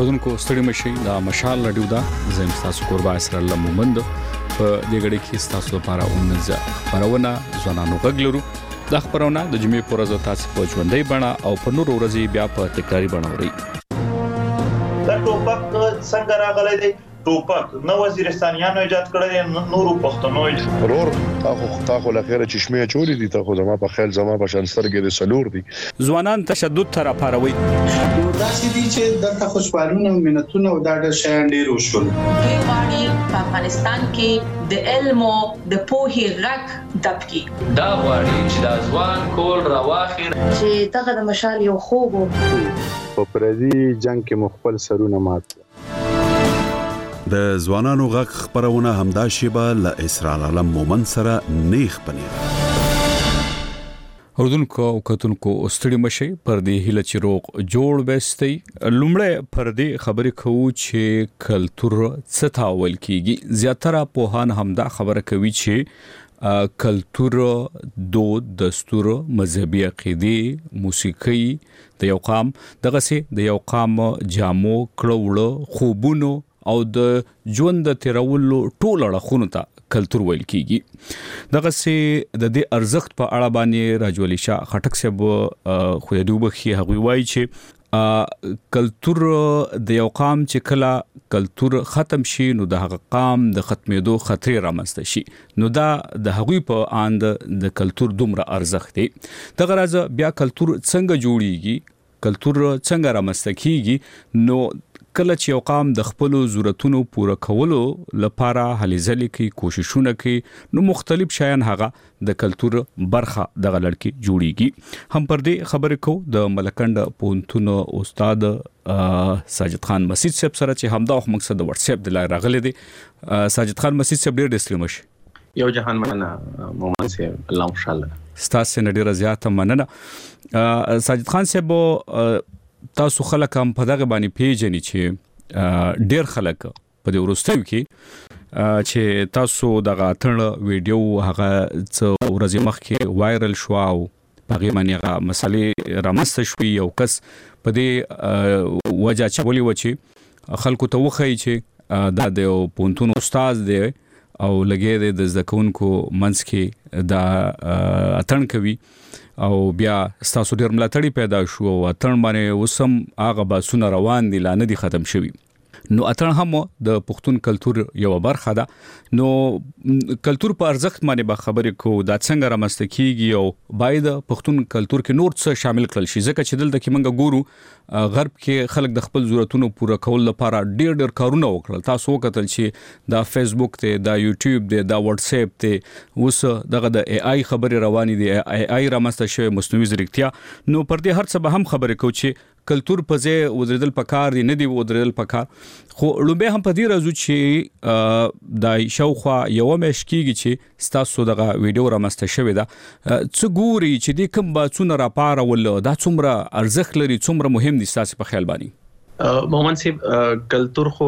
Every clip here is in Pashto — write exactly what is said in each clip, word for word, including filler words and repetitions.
اردوونکو ستړي مشي د مشال رادیو دا زم تاسو قربا اسر الله مومند په دې غړي کې تاسو لپاره اونځه خبرونه ځوانانو غږلرو د خبرونه د جمعې پر ورځ تاسو په ژوندۍ بڼه او په نور ورځې بیا په تکراری بڼه اوري. دا ټوپک څنګه راغلی دی؟ ټوپک نو وزیرستانیانو ایجاد کړی، نورو پښتنو ایجاد ورور تاسو تاسو لخيره چشمه چولې دي، تاسو زما په خیال زما په شانستر کې د سلور دي ځوانان تشدد تر اپاروي. دا چې دي چې د خوشبالونه او منتونه او دا د شیان ډیر وشول. دوی غواړي په افغانستان کې د علم او د پوهې غږ دبکي. دا غواړي چې د ځوان کول راواخیر چې دغه د مشال یو خوب په پردي جنگ کې مخبل سرونه مات. د ځوانانو غږ خبرونه همدا شیبه ل اسرار علم مومن سره نیخ پنیر اردوونکو او کتونکو ستړي مشي پر دې هله چې روغ جوړ بستي لومړی پر دې خبرې کوو چې کلتور څه تاول کیږي. زیاتره پوهان همدا خبره کوي چې کلتور دود دستور مذهبي عقیده موسیقي د یو قام دغه سي د یو قام جامو کړهوړ خوبونو او د ژوند د تیرولو ټول اړخونو ته کلتور ویل کیږي. دغه سي د دې ارزښت په اړه باندې راجولي شاه خټک صاحب خو د دوبخي هغوی وایي چې کلتور د یو قام چې کله کلتور ختم شي نو د هغه قام د ختمېدو خطر رامنځته شي، نو دا د هغوی په اند د کلتور دومره ارزښت دی. دغه راز بیا کلتور څنګه جوړیږي، کلتور څنګه رامنځته کیږي، نو کله چې یو قام د خپل ضرورتونو پوره کولو لپاره هلې ځلې کوي، کوششونه کوي، نو مختلف شیان هغه د کلتور برخه دغه لړکی جوړیږي. هم پر دې خبرې کو د ملکند پونتون استاد ساجد خان مسعود صاحب سره چې همدا مقصد د واتس اپ د لای راغلی دی. ساجد خان مسعود صاحب ډیر ډسلمش یو جهان مننه مومن صاحب، الله خوشاله ستاسو نه ډیره زیاته مننه. ساجد خان صاحب تاسو خلک هم په دغه باندې پیژني چې ډیر خلک په دې ورستیو کې چې تاسو دغه اتن ویډیو هغه څو ورځې مخکې وایرل شو او هغه باندې هغه مسلې رامسته شوې، یو کس په دې وجه چې ولې و چې خلکو ته وخی چې دا د پونتون استاد دی او لګې د زکونکو منځ کې دا اتن کوي او بیا ستاسو ډیر ملاتړي پیدا شو او اتن باندې وسم هغه باسونه روان دي، لا نه دي ختم شوي. نو اتن هم د پښتون کلتور یو برخه ده. نو کلتور په ارزښت باندې به خبرې کو، دا څنګه رامنځته کیږي او باید پښتون کلتور کې نور څه شامل کړل شي، ځکه چې دلته کې موږ ګورو غرب کې خلک د خپل ضرورتونو پوره کول لپاره ډیر ډیر کارونه وکړل. تاسو وکتل چې دا فیسبوک ته، دا یوټیوب ته، دا واتس اپ ته، اوس دغه د ای آی خبرې روانې دي، ای آی رامنځته شوی مصنوعي ځیرکتیا. نو پر دې هر څه به هم خبرې کو چې کلتور په ځای ودرېدل پکار دي، نه دی ودرېدل پکار. خو لومبه هم په دې راځو چې د شاوخوا یو مېش کېږي چې ستاسو دغه ویډیو رامنځته شوې ده، څه ګوري چې د کوم باسونه راپارول دا څومره ارزښت لري، څومره مهم دي ستاسو په خیال باندې؟ مومن صاحب کلتور خو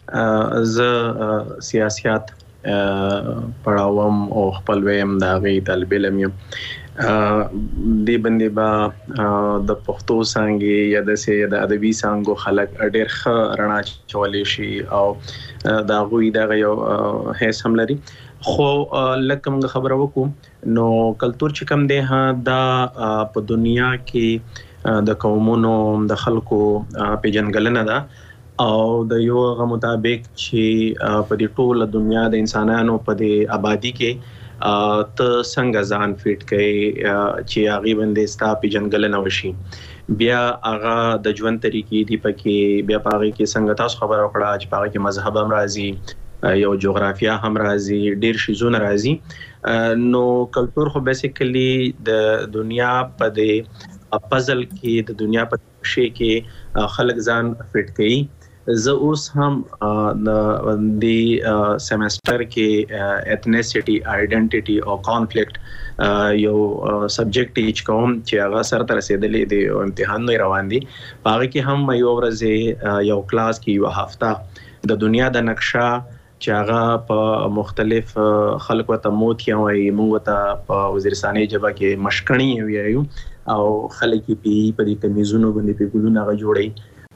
ز سیاست پړاوم او خپل ویم دا غي طالب علم یم دی باندې با د پښتو څنګه یا د سي د ادبي څنګه خلک ډېر ښه رڼا چولې شي او دا غوي دا یو هیڅ هم لري. خو لکه موږ خبرو وکړو نو کلتور چې کوم دی ها دا په دنیا کې د قومونو د خلکو پیژنګلنه ده او د یو غو مطابق چې په دې ټوله دنیا د انسانانو په دې آبادی کې ته څنګه ځان فټ کړي چې هغه باندې ستا پیژنګلنه وشي، بیا هغه د ژوند طریقې دی پکې، بیا پاره کې څنګه تاسو خبر وکړه چې پاره کې مذهب هم راځي، یو جغرافیا هم راځي، ډیر شیزونه راځي. نو کلتور خو بیسیکلی د دنیا په د پزل کې د دنیا په شی کې خلک ځان فټ کړي. زه اوس هم د سیمستر کې ایتنیسټي، آئیډنټیټي او کانفلیکټ یو سبجیکټ ټیچ کوم چې هغه سره تر رسیدلې دی او امتحان نه روان دي. هغه کې هم یو ورځ یو کلاس کې یو هفته د دنیا د نقشه چې هغه په مختلف خلکو ته موت یا وي موږ ته په وزیرستاني جبه کې مشکڼي ویایو او خلک په په دې کمیزونو باندې په ګلونه غ جوړي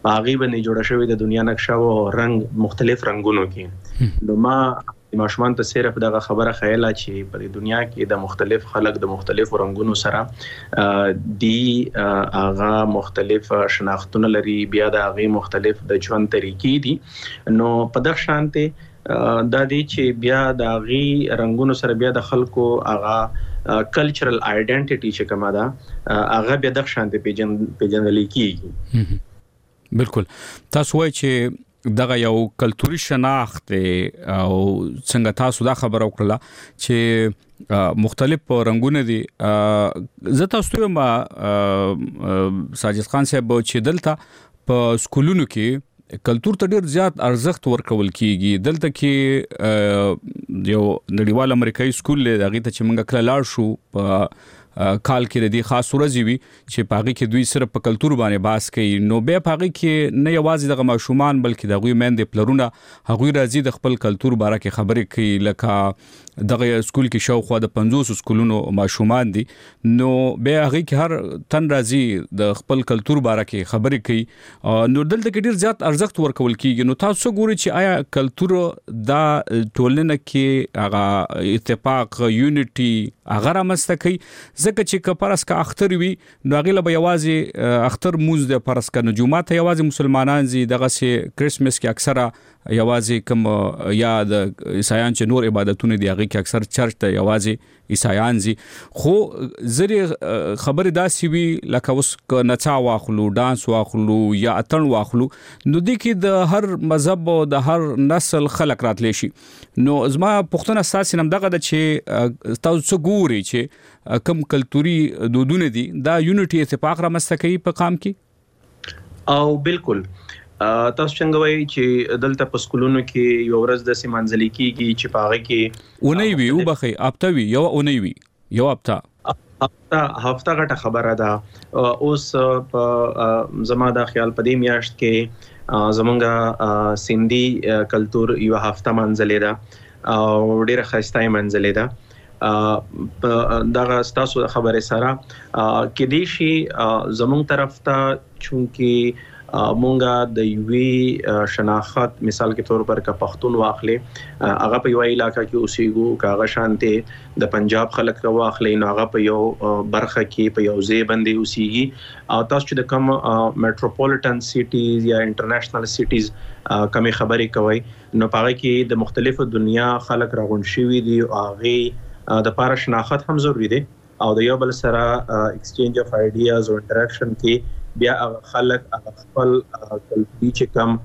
باغي باندې جوړه شوې د دنیا نقشه او رنگ مختلف رنگونو کې. نو ما ماشومان ته صرف دغه خبره خیاله چې په دنیا کې د مختلف خلک د مختلفو رنگونو سره دی هغه مختلف شناختونه لري، بیا د هغه مختلف د ژوند طریقې دي. نو په دغه شانته دا دی چې بیا د هغه رنگونو سره بیا د خلکو هغه کلچرل آیډنټیټي چې کومه ده هغه بیا د شانته پیجن پیجنل کیږي. بالکل. تاسو وایئ چې دغه یو کلتوري شناخت او څنګه تاسو دا خبره وکړه چې مختلف رنگونه دي. زه تاسو ته ما ساجد خان صاحب چې دلته په سکولونو کې کلتور ته ډیر زیات ارزښت ورکول کیږي. دلته کې یو نړیوال امریکایي سکول دی، دغه ته چې موږ کله لاړ شو په کال کې د دې خاص ورځې وي چې پاغي کې دوی صرف په کلتور باندې باس کوي. نو به پاغي کې نه یوازې د ماشومان بلکې د غوي مند پلرونه هغوی راځي د خپل کلتور باره کې خبرې کوي. لکه دغه سکول کې شاوخوا د پنځوس سکولونو ماشومان دي، نو به هغه کې هر تن راځي د خپل کلتور باره کې خبرې کوي. نو دلته کې ډیر زیات ارزښت ورکول کیږي. نو تاسو ګورئ چې آیا کلتور دا ټولنه کې هغه اتفاق یونټي هغه رامسته کوي؟ ځکه چې کپرس کا اختر وي نو هغه له یوازې اختر موز د پرس کا نجومات یوازې مسلمانان زی دغه سي کرسمس کې اکثره یوازې کوم یا د عیسایان چې نور عبادتونه دی هغه کې اکثر چرچ ته یوازې عیسایان زی. خو زری خبره داسي وی لکه اوس نڅا واخلو، ډانس واخلو یا اتن واخلو، نو د کې د هر مذهب او د هر نسل خلق راتلی شي. نو زما پښتنه اساس نم دغه د چې تاسو ګوري چې کم کلتوري دودونه دي دا یونټي اتفاق را مستکې په قام کې. او بالکل تاسو څنګه وایي چې دلته په سکولونو کې یو ورځ د سیمانځلي کېږي چې پاغه کې اونۍ وي او بخي اپتا وي یو اونۍ وي یو اپتا هفته هفته غټه خبره ده. اوس په زما د خیال په دې میاشت کې زمونږه سیندي کلتور یو هفته منځلې ده او ډیره ښایسته منځلې ده. دغه ستاسو خبره سره کې دی شي زمونږ طرف ته چونکی مونږه د یوې شناخت مثال کې تور پر کا پښتون واخلې هغه په یو علاقې کې اوسېګو کاغه شانته د پنجاب خلک کا واخلې نو هغه په یو برخه کې په یو ځای باندې اوسېږي. او تاسو چې د کوم میټروپولیټن سټیز یا انټرنیشنل سټیز کمی خبرې کوي نو پاره کې د مختلفو دنیا خلک راغون شوي دي او هغه د پاره شناخت هم ضروری دی او د یو بل سره ایکسچینج اف آیډیاز او انټریکشن کې بیا خلک خپل کلتوري چې کم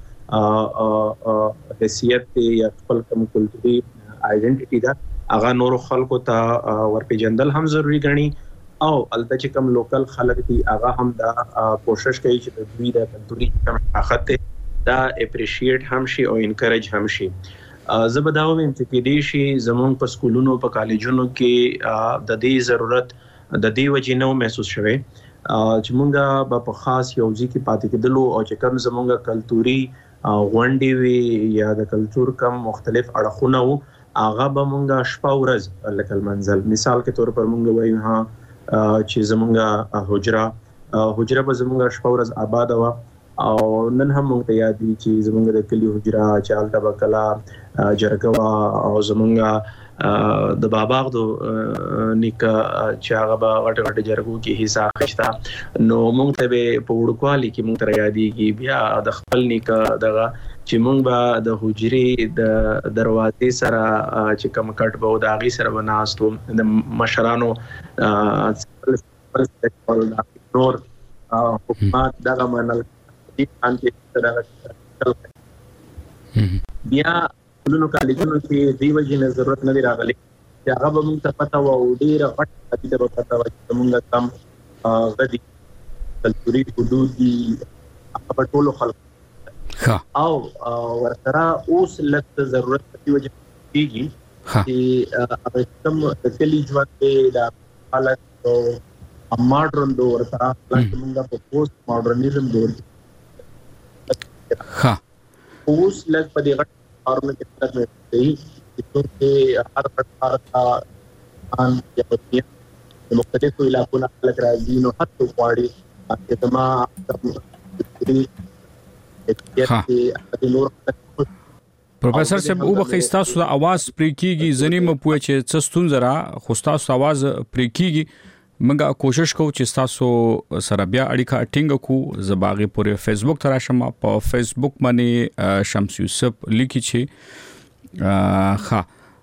حیثیت یا خپل کم کلتوري آیډنټیټي دا هغه نور خلکو ته ورپېژندل هم ضروری ګڼي او البته چې کم لوکل خلک دي هغه هم دا کوشش کوي چې د دوی د کلتوري کم شناخت دا اپریشیټ هم شي او انکریج هم شي. زه به دا وایم چې کې دې شي زموږ په سکولونو په کالجونو کې د دې ضرورت د دې وجې نو محسوس شوی چې مونږه په خاص یو ځکه پاتې کېدلو او چې کوم زمونږه کلتوري غونډې وي یا د کلچر کم مختلف اړخونه وو هغه به مونږه شپه ورځ لکه منزل مثال کې تور پر مونږ وایو ها چې زمونږه حجره حجره به زمونږه شپه ورځ آباد وا او نن هم مونږ ته یاد دي چې زمونږه د کلی حجره چالتا بکلا جرګوا او زمونږه د باباغ دو نیکه چې هغه به غټ غټ جرګو کې حصہ اخیسته نو مونږ ته به په وړوکوالي کې مونږ ته یادېږي بیا د خپل نیکه دغه چې مونږ به د حجرې د دروازې سره چې کوم کټ به د هغې سره به ناست وو د مشرانو نور حکومت دغه منل بیا ټولنو کالجونو کې دی وجه نه ضرورت نه راغلی چې هغه به موږ ته پته و او ډېره غټه دې به پته و چې موږ کم غدي کلتوري حدود دي هغه ټولو خلکو او ورسره اوس لږ ضرورت دی وجه کېږي چې هغه کوم د کلي ژوند دی د حالت او ماډرن دور سره موږ په پوسټ ماډرنیزم دور ها اوس لږ په دې غټ کارونه کې څه کوي چې هر هر کا ان د مختلفو علاقو نه خلک راځي نو حتی غواړي چې زما پروفیسور صاحب او بخې تاسو د आवाज پرې کیږي ځنې مو پوه چې څه ستونزه را خو تاسو आवाज پرې کیږي موږ کوشش کوو چې تاسو سره بیا اړیکه ټینګ کو زباغي پورې فیسبوک تراشم په فیسبوک باندې شمس یوسف لیکي چې ها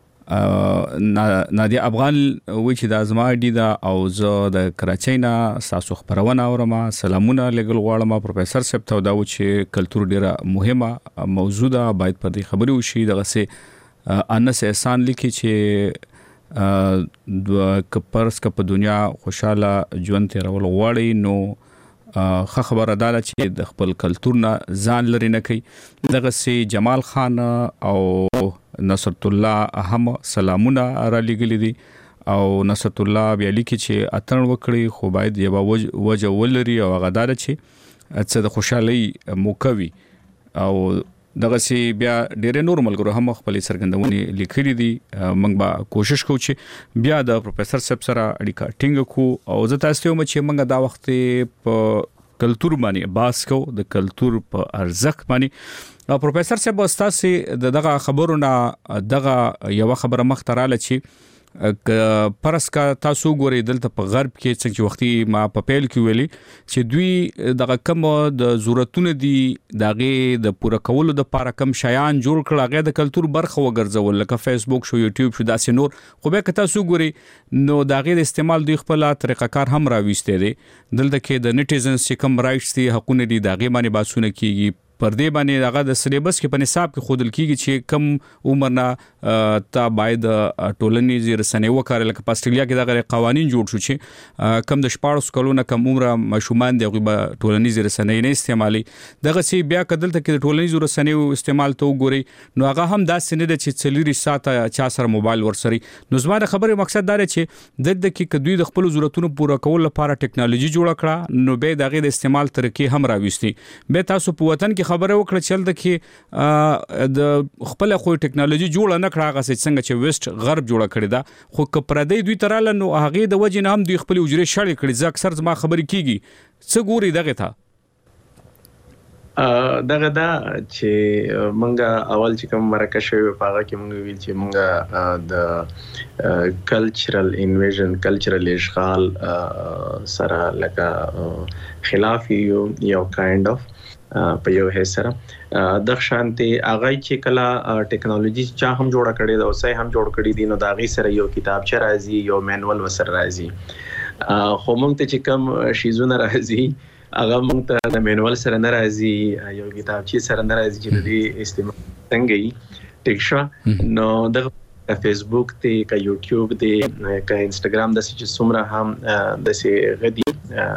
نادیا افغان وی چې د ازما ډی دا او زه د کراچۍ نه تاسو خبرونه اورم سلامونه لګل غواړم پروفیسور صاحب ته دا و چې کلچر ډیره مهمه موضوع ده باید پر دې خبرې وشي دغه سه انس احسان لیکي چې د کپرس کپ دنیا خوشاله ژوند تیرول غواړي نو خه خبره ده چې د خپل کلچر نه ځان لري نه کوي دغه سه جمال خان او نصرت الله هم سلامونه را لګلې دي او نصرت الله بیا لیکي چې اتن وکړي خو باید یو وجه ولري او غدار چې څه د خوشحالي موکوي او دغه سي بیا ډېر نورمال ګرو هم خپل سرګندونی لیکلي دي موږ به کوشش کوو چې بیا د پروفیسور صاحب سره اړیکه ټینګ کو او زه تاسو ته چې موږ دا وخت په کلچر باندې باس کو د کلچر په ارزښت باندې پروفیسور صاحب استاسي دغه خبرونه دغه یو خبره مختراله چې پرس کا تاسو ګوري دلته په غرب کې څنګه وختي ما په پیل کې ویلي چې دوی دغه کم د ضرورتونه دي دغه د پوره کولو د لپاره کم شیان جوړ کړل هغه د کلچر برخه وګرځول لکه فیسبوک شو یوټیوب شو داسې نور خو به که تاسو ګوري نو دغه د استعمال دوی خپل طریقه کار هم راويسته دي دلته کې د نیټیزنز چې کم رائټس دي حقونه دي دغه باندې باسونه کیږي پر دې باندې هغه د سلیبس کې په نصاب کې خودل کیږي چې کم عمر نه تا باید ټولنیز رسنۍ وکړي لکه په استرالیا کې دغه قوانين جوړ شو چې کم د شپږ کلونو کم عمر مشومان دغه ټولنیز رسنۍ نه استعمالي دغه سی بیا کدل ته کې ټولنیز رسنۍ استعمال ته وګوري نو هغه هم داسې نه د چې څلوري ساعته چا سره موبایل ورسري نو زما خبره مقصد دا چې د دې کې کدوې د خپل ضرورتونو پوره کول لپاره ټکنالوژي جوړ کړه نو به دغه د استعمال طریقې هم راويستي به تاسو په وطن کې خبره وکړه چې د کې د خپل خو ټکنالوژي جوړ نه کړه هغه څنګه چې ویسټ غرب جوړ کړی دا خو کپردی دوی تراله نو هغه د وجې نه هم دوی خپل اجرې شړې کړي ځکه اکثر ما خبرې کیږي څه ګوري دغه ته دغه دا چې مونږه اول چې کوم مرکه شوی په هغه کې مونږ ویل چې مونږه د کلچرل انویژن کلچرل اشغال سره لکه خلاف یو یو کایند اف په یو هسره د شانتي اغه چې کلا ټیکنالوژي چا هم جوړ کړي دا اوسه هم جوړ کړي دي نو دا غي سره یو کتاب چې راځي یو مینوال وسر راځي خو مونږ ته چې کوم شیزونه راځي اغه مونږ ته د مینوال سره ناراضي یو کتاب چې سره ناراضي چې د استعمال څنګه یې ټیک شو نو د فیسبوک ته کا یوټیوب ته کا انستګرام د چې څومره هم د سي غدي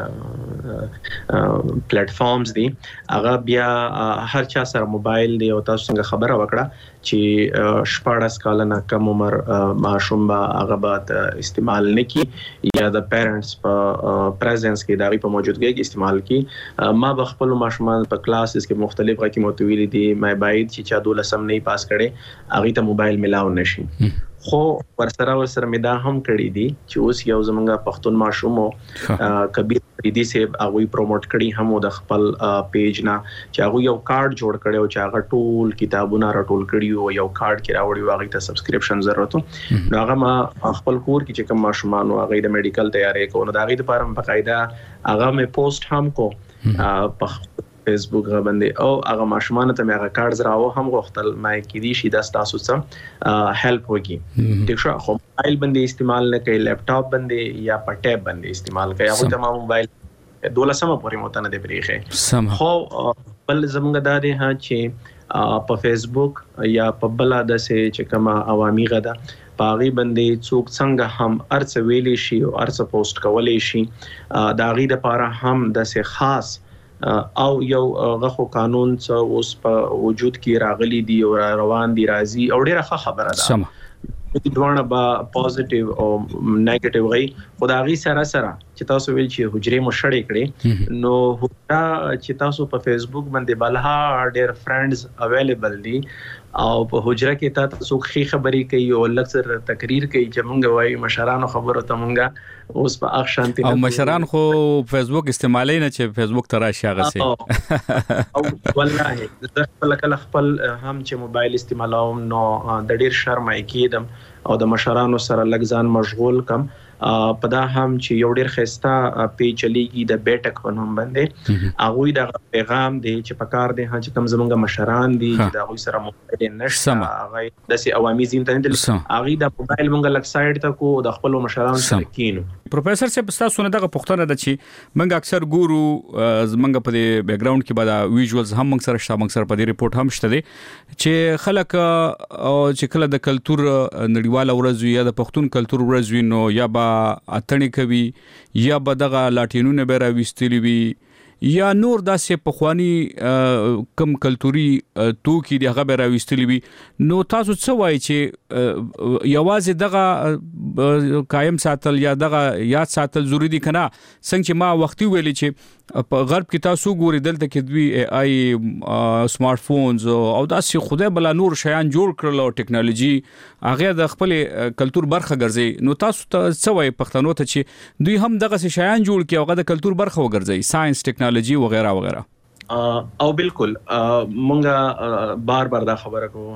پلیټ فارمز دي هغه بیا هر چا سره موبایل دی او تاسو څنګه خبره وکړه چې شپږ کال نه کم عمر ماشوم با هغه بعد استعمال نکي یا د پیرنټس په پریزنس کې دغه په موجودګۍ کې استعمال کی ما بخپل ماشومان په کلاسز کې مختلف غوښتي متویل دي مې باید چې چا دولسم نه پاس کړي هغه ته موبایل ملاو نشي خو ورسره ورسره مې دا هم کړی دي چې اوس یو زمونږه پښتون ماشوم کبیر دې سه هغه پروموټ کړي هم د خپل پیج نه چې هغه یو کارت جوړ کړي او چې هغه ټول کتابونه راټول کړي او یو کارت کې راوړي هغه ته سبسکرپشن ضرورت نو هغه ما خپل کور کې چې کوم ماشومان هغه د میډیکل تیاری کوي نو دا غي د لپاره په قاعده هغه مې پوسټ هم کو په فیسبوک غبندې او هغه ماشومان ته مې هغه کارت راو هم غوښتل ما کې دي شي د تاسو سره هیلپ وکي ټیک شو خو موبایل باندې استعمال نه کوي لپټاپ باندې یا په ټیب باندې استعمال کوي هغه ته موبایل دولسمه پورې متنه دی بریخه خو بل زمونږ دا دی ها چې په فیسبوک یا په بل د سه چې کما عوامي غدا پاغي باندې څوک څنګه هم ارڅ ویلې شي او ارڅ پوسټ کولې شي دا غي د لپاره هم د سه خاص او یو غخو قانون څه اوس په وجود کې راغلي دي او روان دي راځي او ډیره ښه خبره ده چې دوه با پوزټیو او نیگیټیو غي خدایي سره سره چې تاسو ویل چې حجرې مو شړې کړې نو هدا چې تاسو په فیسبوک باندې بلها ډېر فرندز اویلیبل دي او په حجره کې تا څوک خې خبرې کوي او لکثر تقریر کوي چې مونږ وایي مشرانو خبرو ته مونږ اوس په اخ شانتي او مشران خو فیسبوک استعمالي نه چې فیسبوک ته راشي هغه سي او والله د خپل کله خپل هم چې موبایل استعمالوم نو د ډیر شرم کېدم او د مشرانو سره لږ ځان مشغول کم په دا هم چې یو ډیر خسته پیج چلیږي د بیٹک په نوم باندې هغه د پیغام دی چې په کار دی چې کوم زمونږ مشران دي چې دا غوي سره موبایل نشته هغه د سي عوامي زینت نه هغه د موبایل مونږ لک سایډ ته کو د خپل مشران سره کینو پروفیسور صاحب تاسو نه دغه پوښتنه ده چې مونږ اکثر ګورو زمونږ په بیک گراوند کې بعد ویژوالز هم مونږ سره شته مونږ سره په دې ریپورت هم شته دي چې خلک چې کله د کلچر نړیواله ورځ یا د پښتون کلچر ورځ وینو یا با اتنی کوي یا به دغه لاټینونه به راوستلی وي یا نور داسې پخوانی کم کلچوري توکي دی هغه به راوستلی وي نو تاسو څه وایي چې یوازې دغه قائم ساتل یا دغه یاد ساتل ضروری دي کنه څنګه چې ما وختي ویلي چې په غرب کې تاسو ګوري دلته کې دوی آی سمارټ فونز او داسې خدای بلا نور شیان جوړ کړل او ټیکنالوژي هغه د خپل کلچر برخه ګرځي نو تاسو څه وایي پښتنو ته چې دوی هم دغه شیان جوړ کړي هغه د کلچر برخه وګرځي ساينس ټیکنالوژي وغیرہ وغیرہ او بالکل مونږه بار بار دا خبره کوو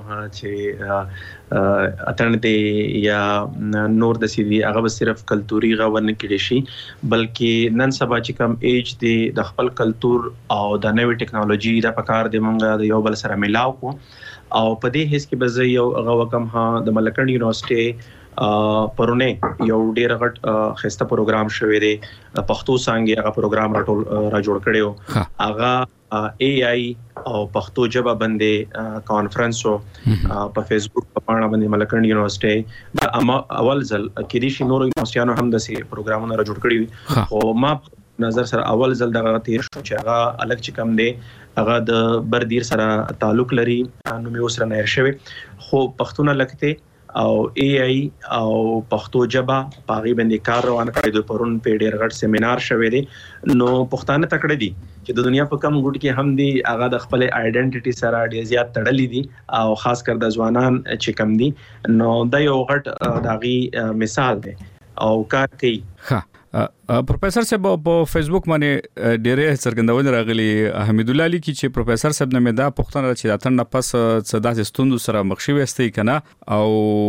چې اتنته یا نور د سي دي هغه صرف کلتوري غوونه کړي شي بلکې نن سبا چې کم ایج دی د خپل کلچر او د نوې ټیکنالوژي د پکار دی مونږه د یو بل سره ملاو کو او په دې هیڅ کې به زه یو هغه وکم ها د ملکند یونیورسيټي پرونه یو ډیر غټ خسته پروګرام شوی دی پښتو څنګه هغه پروګرام راټول را جوړ کړو هغه اے آی او پښتو ژبه باندې کانفرنس او په فیسبوک په پاڼه باندې ملکند یونیورسيټي د اول ځل کې دي شنو یونیورسيټانو هم د سي پروګرامونه را جوړ کړی او ما نظر سره اول ځل دغه تیر شو چې هغه الګ چې کم دی هغه د بردیر سره تعلق لري نو مې اوس را نه شوی خو پښتون لکته او اے آی او پښتو ژبه پاغي باندې کار روان کړی د پرون په ډیر غټ سیمینار شوی دی نو پښتانه تکړه دي چې د دنیا په کم ګډ کې هم دي هغه د خپل آیډنټیټي سره ډیر زیات تړلې دي او خاص کر د ځوانان چې کم دي نو د یو غټ داغي مثال دی او کار کوي ها پروفیسور صاحب په فیسبوک باندې ډېرې څرګندونه راغلي حمید الله علي کی چې پروفیسور صاحب نه مې دا پوښتنه چې داتن نه پس صدا ستوند سره مخ شوي استي کنه او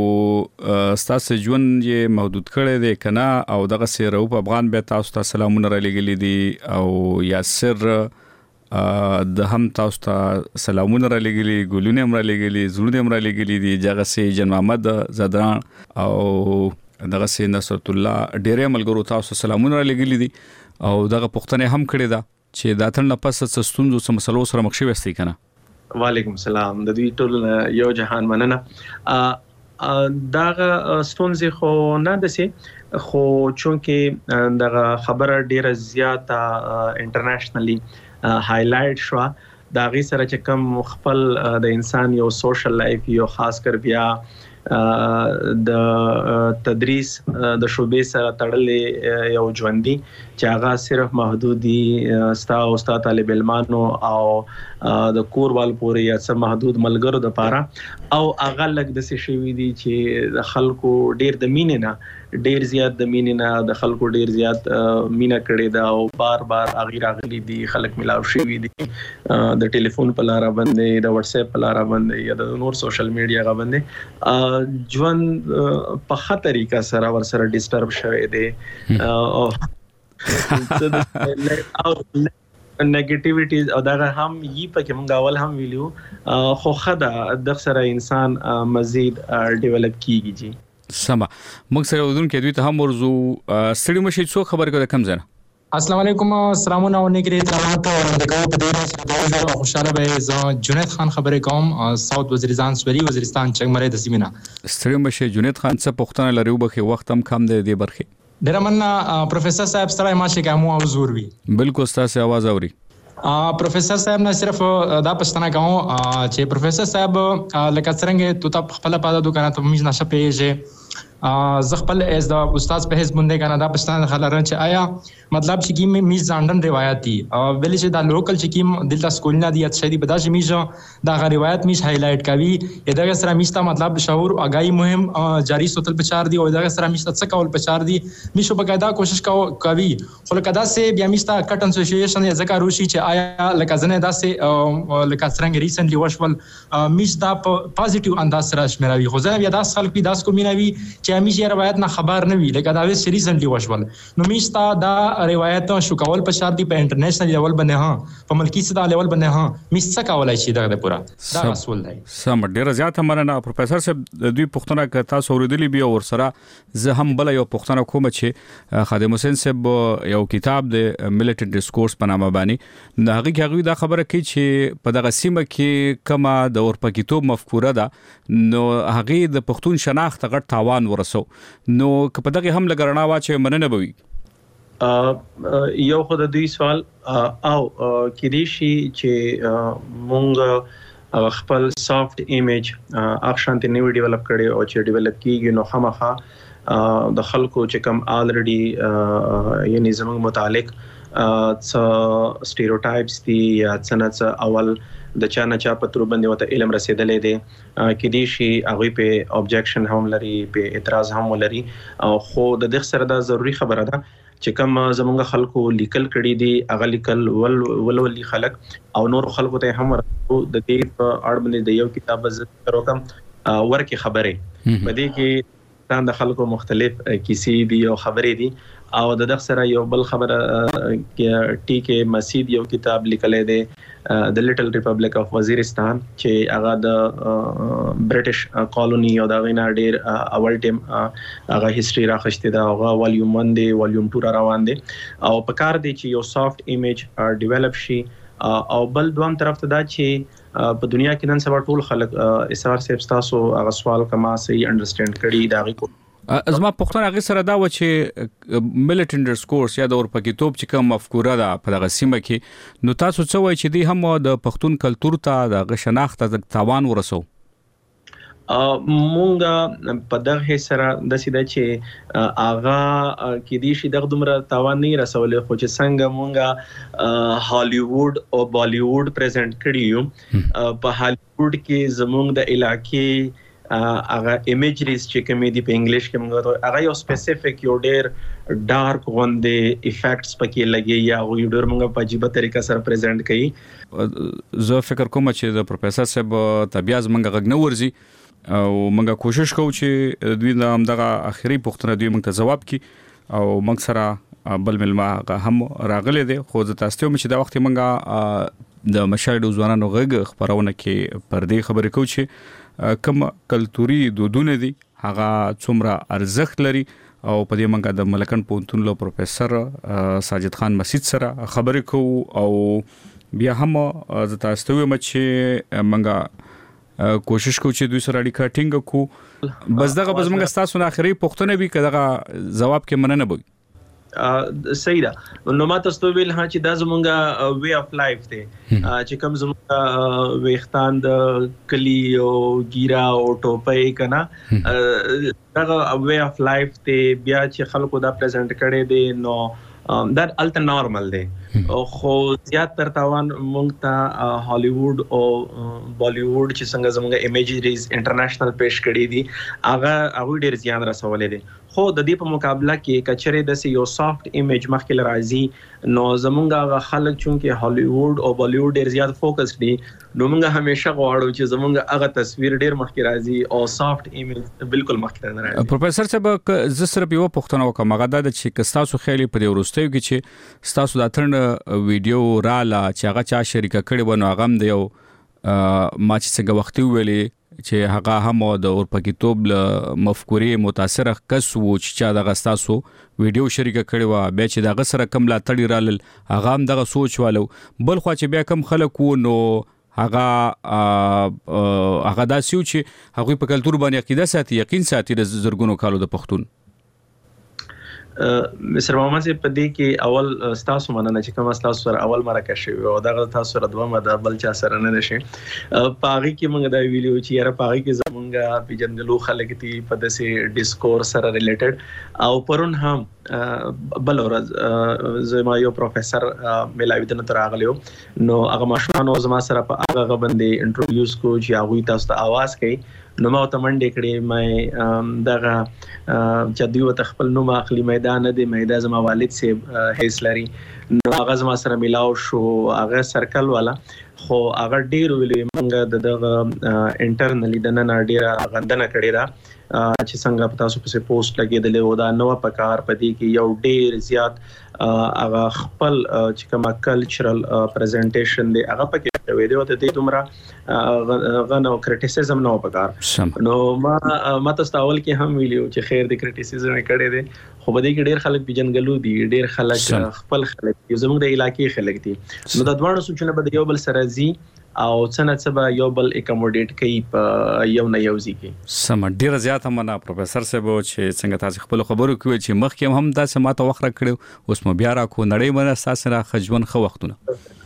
ستاسو ژوند یې محدود کړی دی کنه او دغه سره په افغان به تاسو ته سلامونه را لګلي دي او یاسر د هم تاسو ته سلامونه را لګلي ګلونه هم را لګلي زړونه هم را لګلي دي جګه سي جن محمد زدران او دغه سي نصرت الله ډېرې ملګرو تاسو سلامونه لګلي دي او دغه پښتنه هم کړی دا چې داتن نه پس ستوندو سم مسلو سره مخ شوي استي کنه وعلیکم السلام د دې ټول یو جهان مننه دغه ستونزې خو نه دسي خو چونکه دغه خبره ډیره زیاته انټرنیشنلی هایلایټ شو دا غي سره چې کوم خپل د انسان یو سوشل لایف یو خاص کر بیا د تدریس د شوبې سره تړلې یو ژوندۍ چې هغه صرف محدودي ستا او ستا طالب علمانو او د کوروال پورې یا څه محدود ملګرو د پاره او هغه لګ د څه شوی دي چې د خلکو ډیر د مینې نه ډیر زیات د مینې نه د خلکو ډیر زیات مینا کړي دا او بار بار اغیر اغلی دي خلک ملاو شوی دي د ټلیفون په لار باندې د واتس اپ په لار باندې یا د نور سوشل میډیا غو باندې ژوند په خطر طریقه سره ور سره ډیسټرب شوی دی او او نیگیټیویټیز او دا هم یی پکې مونږ اول هم ویلو خو خدا د سره انسان مزید ډیولپ کیږي جی سما موږ سره ودون کې دوی ته هم ورزو سړی مشي څو خبر کوي کم زنه السلام علیکم السلامونه علیکم ترات ورندګو په دې سره خوشاله به ز جنید خان خبرې کوم ساوث وزیرستان سوري وزیرستان چنګمره د سیمه ستړي مشه جنید خان څه پښتنه لري وبخي وخت هم کم دی د برخه ډیر مننه پروفیسور صاحب ستړي ماشه کوم او زور وی بالکل ستاسو आवाज اوري پروفیسور صاحب نه صرف دا پښتنه کوم چې پروفیسور صاحب لکه څنګه تو ته خپل پاده دکانه ته میز نشه پیژه زه خپل از د استاد په حساب باندې کنه دا پښتانه خلارن چې آیا مطلب چې کی میز ځانډن روایت دي ویل چې دا لوکل چې کی دلته سکولونه دي چې شدي بداش میز دا غ روایت میز هایلایټ کوي دا سره میز ته مطلب شعور او اگاهی مهم جاری سوتل پچار دي او دا سره میز ته څه کول پچار دي میشو بقاعده کوشش کوي خو لکه دا سه بیا میز ته کټ اسوسییشن ځکه روشي چې آیا لکه ځنه دا سه لکه څنګه ریسنټلی وشول میز دا پوزټیو انداز سره شمیروي خو ځنه بیا دا خلک بیا داس کومینوي چې همیش یې روایت نه خبر نه وي لکه دا وی ریسنټلی وشول نو میستا دا روایت شو کول په شرط دی په انټرنیشنل لیول باندې ها په ملکی صدا لیول باندې ها میستا کولای شي دا پورا دا اصول دی سم ډیر زیات مننه پروفیسور صاحب دوی پښتنه ک تاسو اوریدلی بیا ور سره زه هم بل یو پښتنه کوم چې خادم حسین صاحب یو کتاب د ملیټنټ ډیسکورس په نامه باندې دا هغه هغه دا خبره کوي چې په دغه سیمه کې کما د اورپکیتوب مفکوره ده نو هغه د پښتون شناخت غټ تاوان ورسو نو که په دغه هم لګرنا وا چې مننه بوي یو خو د دوی سوال او کېدی شي چې مونږ خپل سافت ایمیج اخشانت نیو ډیولپ کړي او چې ډیولپ کیږي نو خامخا د خلکو چې کوم الریډي یعنی زموږ متعلق څه سټیریوټایپس دي یا څنګه اول د چا نه چا په تر باندې وته علم رسیدلې دي کې دي شي هغه په اوبجیکشن هم لري په اعتراض هم لري خو د دې سره دا ضروری خبره ده چې کوم زمونږ خلکو لیکل کړي دي هغه لیکل ول ولولي خلک او نور خلکو ته هم د دې په اړه باندې د یو کتاب ذکر وکم ورکه خبره بده کې د خلکو مختلف کیسې دي او خبرې دي او د دغه سره یو بل خبره کې ټی کې مسید یو کتاب لیکلې ده د لیټل ریپبلیک اف وزیرستان چې هغه د برټش کالونی او دا غینا ډیر اول ټیم هغه هیستوري راخشته ده هغه والیوم ون دی والیوم ټو روان دي او په کار دی چې یو سافت ایمیج ډیولپ شي او بل دوام طرف ته دا چې په دنیا کې نن سبا ټول خلک اسرار صاحب تاسو هغه سوال کما صحیح انډرسټینډ کړي دا غي ازما پښتون هغه سره دا و چې ملیټنټ ډیسکورس یا د اورپکیتوب چې کوم مفکوره ده په دغه سیمه کې نو تاسو څه وایي چې دی هم د پښتون کلچر ته د شناخت د تاوان ورسو مونږه په دغه سره د سیده چې اغا کې دي شي دغه دومره تاوان نه رسولې خو چې څنګه مونږه هالیوود او بالیوود پریزنټ کړیو په هالیوود کې زمونږ د علاقې هغه ایمیجریز چې کومې دي په انګلیش کې موږ هغه یو سپیسیفیک یو ډیر ډارک غوندې افیکټس پکې لګي یا یو ډیر موږ په عجیبه طریقه سره پریزنټ کړي زه فکر کوم چې د پروفیسور صاحب طبيعت موږ غږ نه ورزي او موږ کوشش کوو چې دوی د دغه اخیری پوښتنه دوی موږ ته جواب کړي او موږ سره بل ملما هم راغلي دي خو زه تاسو ته چې دا وخت موږ د مشاهده ځوانانو غږ خبرونه کې پر دې خبرې کوو چې کوم کلتوري دودونه دي هغه څومره ارزښت لري او په دې منګه د ملکن پونتون له پروفیسور ساجد خان مسید سره خبرې کوو او بیا هم زه تاسو ته وایم چې منګه کوشش کوو چې دوی سره اړیکه ټینګ کوو بس دغه بس منګه تاسو نه اخري پوښتنه به کداغه جواب کې مننه بوي صحیح ده نو ماته ستو ویل ها چې دا زمونږه وی اف لایف دی چې کوم زمونږه ویختان د کلی او ګیرا او ټوپۍ کنا دا وی اف لایف دی بیا چې خلکو دا پریزنټ کړي دي نو دا الټ نارمل دی خو زیات تر تاوان مونږ ته هالیوود او بالیوود چې څنګه زمونږه ایمیجریز انټرنیشنل پیش کړي دي هغه هغه ډیر زیات رسولې دي خو د دې په مقابله کې کچره د یو سافت ایمیج مخکې لراځي نو زمونږه خلک چې هالیوود او بالیوود ډیر زیات فوکس دي نو موږ همیشه غواړو چې زمونږه هغه تصویر ډیر مخکې راځي او سافت ایمیج بالکل مخکې نه راځي پروفیسور صاحب ز سره یو پوښتنه وکم هغه د چې کستاسو خیالي په دې ورستیو کې چې ستاسو د اترن ویډیو را لا چې هغه چا شریک کړي ونه هغه د یو ما چې څنګه وختي ویلي چې هغه هم د اورپکیتوب له مفکورې متاثر کس وو چې دا غستاسو ویډیو شریک کړي وا به چې دا غسر کم لا تړي رال هغه هم دغه سوچ والو بل خو چې بیا کم خلکو نو هغه هغه داسیو چې هغه په کلچر باندې عقیده ساتي یقین ساتي د زرګونو کالو د پښتون مستر محمد صاحب په دې کې اول ستاسو مننه چې کوم تاسو سره اول مرکه شوی او دا تاسو سره دوه د بل چا سره نه شي پاغي کې موږ دا ویلو چې یاره پاغي کې زمونږه پیجنګلو خلک دي په داسې ډیسکور سره ریلیټډ او پرون هم بل ورځ زما یو پروفیسور ملاوي ته تر اغلیو نو هغه ماشومان زما سره په هغه باندې انټروډیوس کو چې هغه تاسو ته आवाज کوي نو ما ته منډه کړې مې دغه چې دوی ته خپل نوم اخلي میدان دی میدان زما والد سه هیڅ لري نو هغه زما سره ملاو شو هغه سرکل والا خو هغه ډیر ویلې موږ دغه انټرنلی د نن ډیر غندنه کړې ده چې څنګه په تاسو په پوسټ لګېدلې و دا نو په کار پدې کې یو ډیر زیات هغه خپل چې کومه کلچرل پریزنټیشن دی هغه پکې کوي دی او ته دې دومره غنو کریټیسیزم نو په کار نو ما ما تاسو اول کې هم ویلو چې خیر د کریټیسیزم کړي دي خو بده کې ډیر خلک پیجنګلو دي ډیر خلک خپل خلک زموږ د علاقې خلک دي نو د دوه سوچونه به یو بل سره زی او څنګه څه به یو بل اکوموډیټ کوي په یو نه یو ځای کې سم ډیر زیات مننه پروفیسور صاحب چې څنګه تاسو خپل خبرو کوي چې مخکې هم تاسو ماته وخت راکړو اوس مو بیا را کو نړۍ باندې تاسو را خجون خو وختونه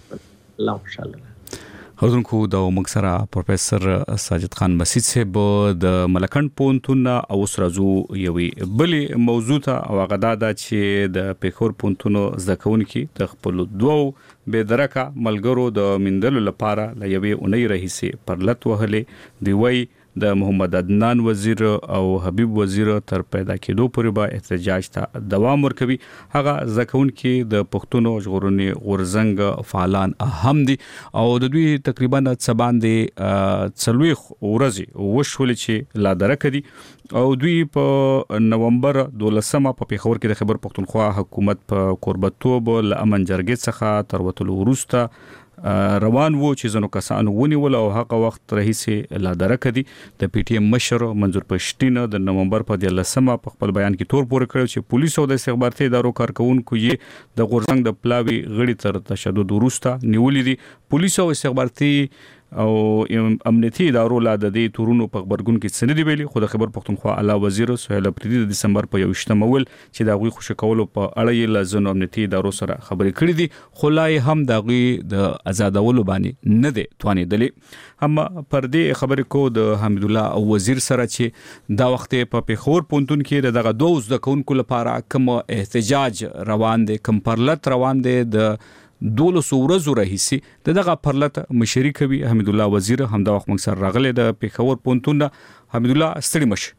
الله انشاءالله حضرتونکو د مکسره پروفیسور ساجد خان مسعود صاحب د ملکند پونتون او سرازو یوي بلی موضوع ته او غدا د چې د پیښور پونتونو ځکهونکي د خپل دوو به درکه ملګرو د مندل لپاره لوي اونۍ رئیسي پرلت وهلې دی وی د محمد عدنان وزیر او حبیب وزیر تر پیدا کېدو پورې به احتجاج ته دوام ورکوي هغه ځکهونکي د پښتون ژغورنې غورزنګ فعالان اهم دي او د دوی تقریبا څه باندې څلويخ ورځې وشولې چې لا درکه دي او دوی په نومبر دولسمه په پیښور کې د خبر پښتونخوا حکومت په قربتوب لامن جرګې څخه تر وتلو وروسته روان وو چې زنو کسان ونیول او هغه وخت رئیس لا درکه دي د پی ټی ایم مشر منظور پښتين د نومبر په دولسمه په خپل بیان کې تور پورې کړو چې پولیسو د استخباراتي ادارو کارکونکو یې د غورزنګ د پلاوی غړي تر تشدد وروسته نیولې دي پولیسو استخباراتي او امنیتي ادارو لا د دې تورونو په خبرګون کې سند دی ویلي خو د خبر پښتونخوا اعلی وزیر سهیل اپریدي د دسمبر په یوشتمه ول چې دا غوي خوشی کولو په اړه یې لزنو امنیتي ادارو سره خبرې کړې دي خو لای هم دا غوي د آزادولو باندې نه دی توانې دلی هم پر دې خبرې کو د حمید الله او وزیر سره چې دا وخت په پیښور پونتون کې دغه دوز د کونکو لپاره کوم احتجاج روان دي کوم پرلت روان دي د دولو سورزو رئیسي دغه پرلت مشري کوي حمید الله وزیر هم دا وخت مکسر راغله د پیښور پونتون حمید الله ستړي مش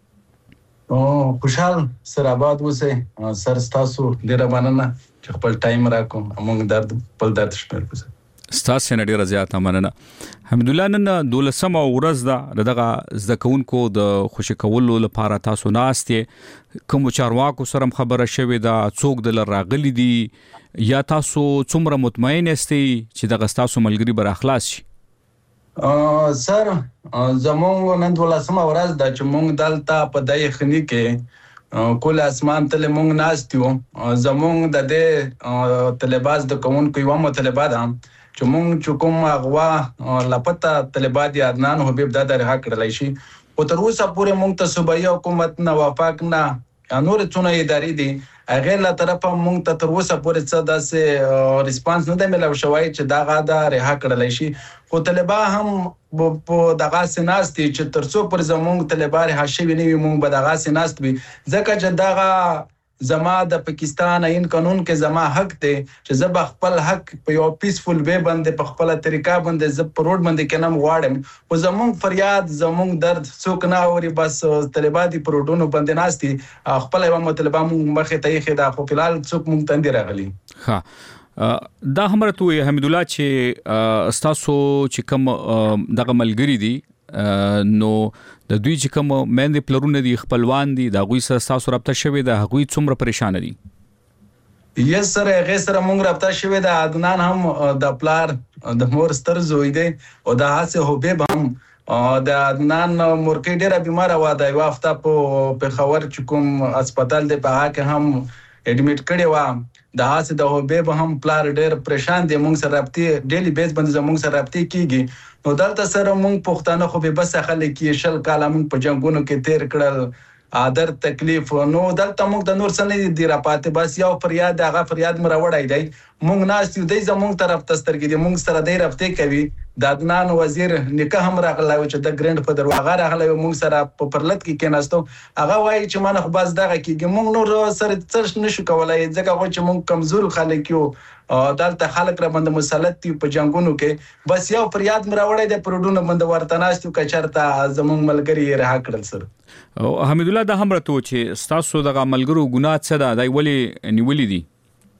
او خوشحال سره آباد وسه سر تاسو ډیر مننه چې خپل ټایم راکوم موږ درد خپل درد شمیر کوم ستاسو نه ډیر زیات مننه حمید الله نن دولسمه ورځ ده دغه ځکهونکو د خوشی کولو لپاره تاسو ناستې کوم چارواکو سره خبره شوې ده څوک د راغلي دي یا تاسو څومره مطمئن یاستئ چې دغه تاسو ملګری بر اخلاص شي ا سر زموږ نن دولسمه ورځ ده چې موږ دلته په دای خني کې کول اسمان تل موږ ناستیو زموږ د دې طالباز د کوونکو یو مطالبه ده چې موږ چې کوم اغوا لپته طالبات یا عدنان حبیب د درها کړلای شي او تر اوسه پورې موږ ته صوبایي حکومت نه وافق نه نور څونه ادارې دي هغه له طرفه موږ ته تر اوسه پورې څه داسې ریسپانس نه دی ملو شوی چې دا غاده رها کړلای شي خو طالبا هم په دغه سناستي چې تر څو پر زموږ طالبا رها شوی نه وي موږ به دغه سناست وي ځکه چې دغه زما د پاکستان عین قانون کې زما حق دی چې زه به خپل حق په یو پیسفل وی باندې په خپل طریقه باندې زه په روډ باندې کېنم غواړم خو زموږ فریاد زموږ درد څوک نه اوري بس طالبات په روډونو باندې ناستي خپل یو مطلب مخه ته یې خدا خو فلال څوک مونږ تندې راغلي ها دا همره تو حمید الله چې استاسو چې کوم دغه ملګری دي نو د دوی چې کوم مېندې پلرونه دي خپلوان دي دا غوي سره تاسو رابطه شوي دا غوي څومره پریشان دي یس سره هغه سره مونږ رابطه شوي دا عدنان هم د پلار د مور ستر زوی دی او دا هڅه حبیب هم د عدنان مورکې ډیره بیمار و دا یو هفته په پیښور چې کوم هسپتال دی په هغه هم اډمیټ کړي و دا هڅه د حبیب هم پلار ډیر پریشان دی مونږ سره رابطه ډیلی بیس باندې زمونږ سره رابطه کیږي نو دلته سره مونږ پښتانه خو به بس خلک کې شل کاله مونږ په جنگونو کې تیر کړل در تکلیف نو دلته موږ د نور څه نه دي راپاتې بس یو فریاد هغه فریاد مې راوړی دی موږ ناست یو دی زموږ طرف ته سترګې دي موږ سره دی رابطې کوي د عدنان وزیر نیکه هم راغلی و چې د ګرینډ فادر هغه راغلی و موږ سره په پرلط کې کېناستو هغه وایي چې ما نه خو بس دغه کېږي موږ نور سره څه نشو کولی ځکه خو چې موږ کمزور خلک یو دلته خلک را باندې مسلط دي په جنګونو کې بس یو فریاد مې راوړی دی په روډونو باندې ورته ناست یو که چېرته زموږ ملګري یې رها کړل سر حمید الله دا هم راته و چې ستاسو دغه ملګرو ګناه څه ده دا یې ولې نیولي دي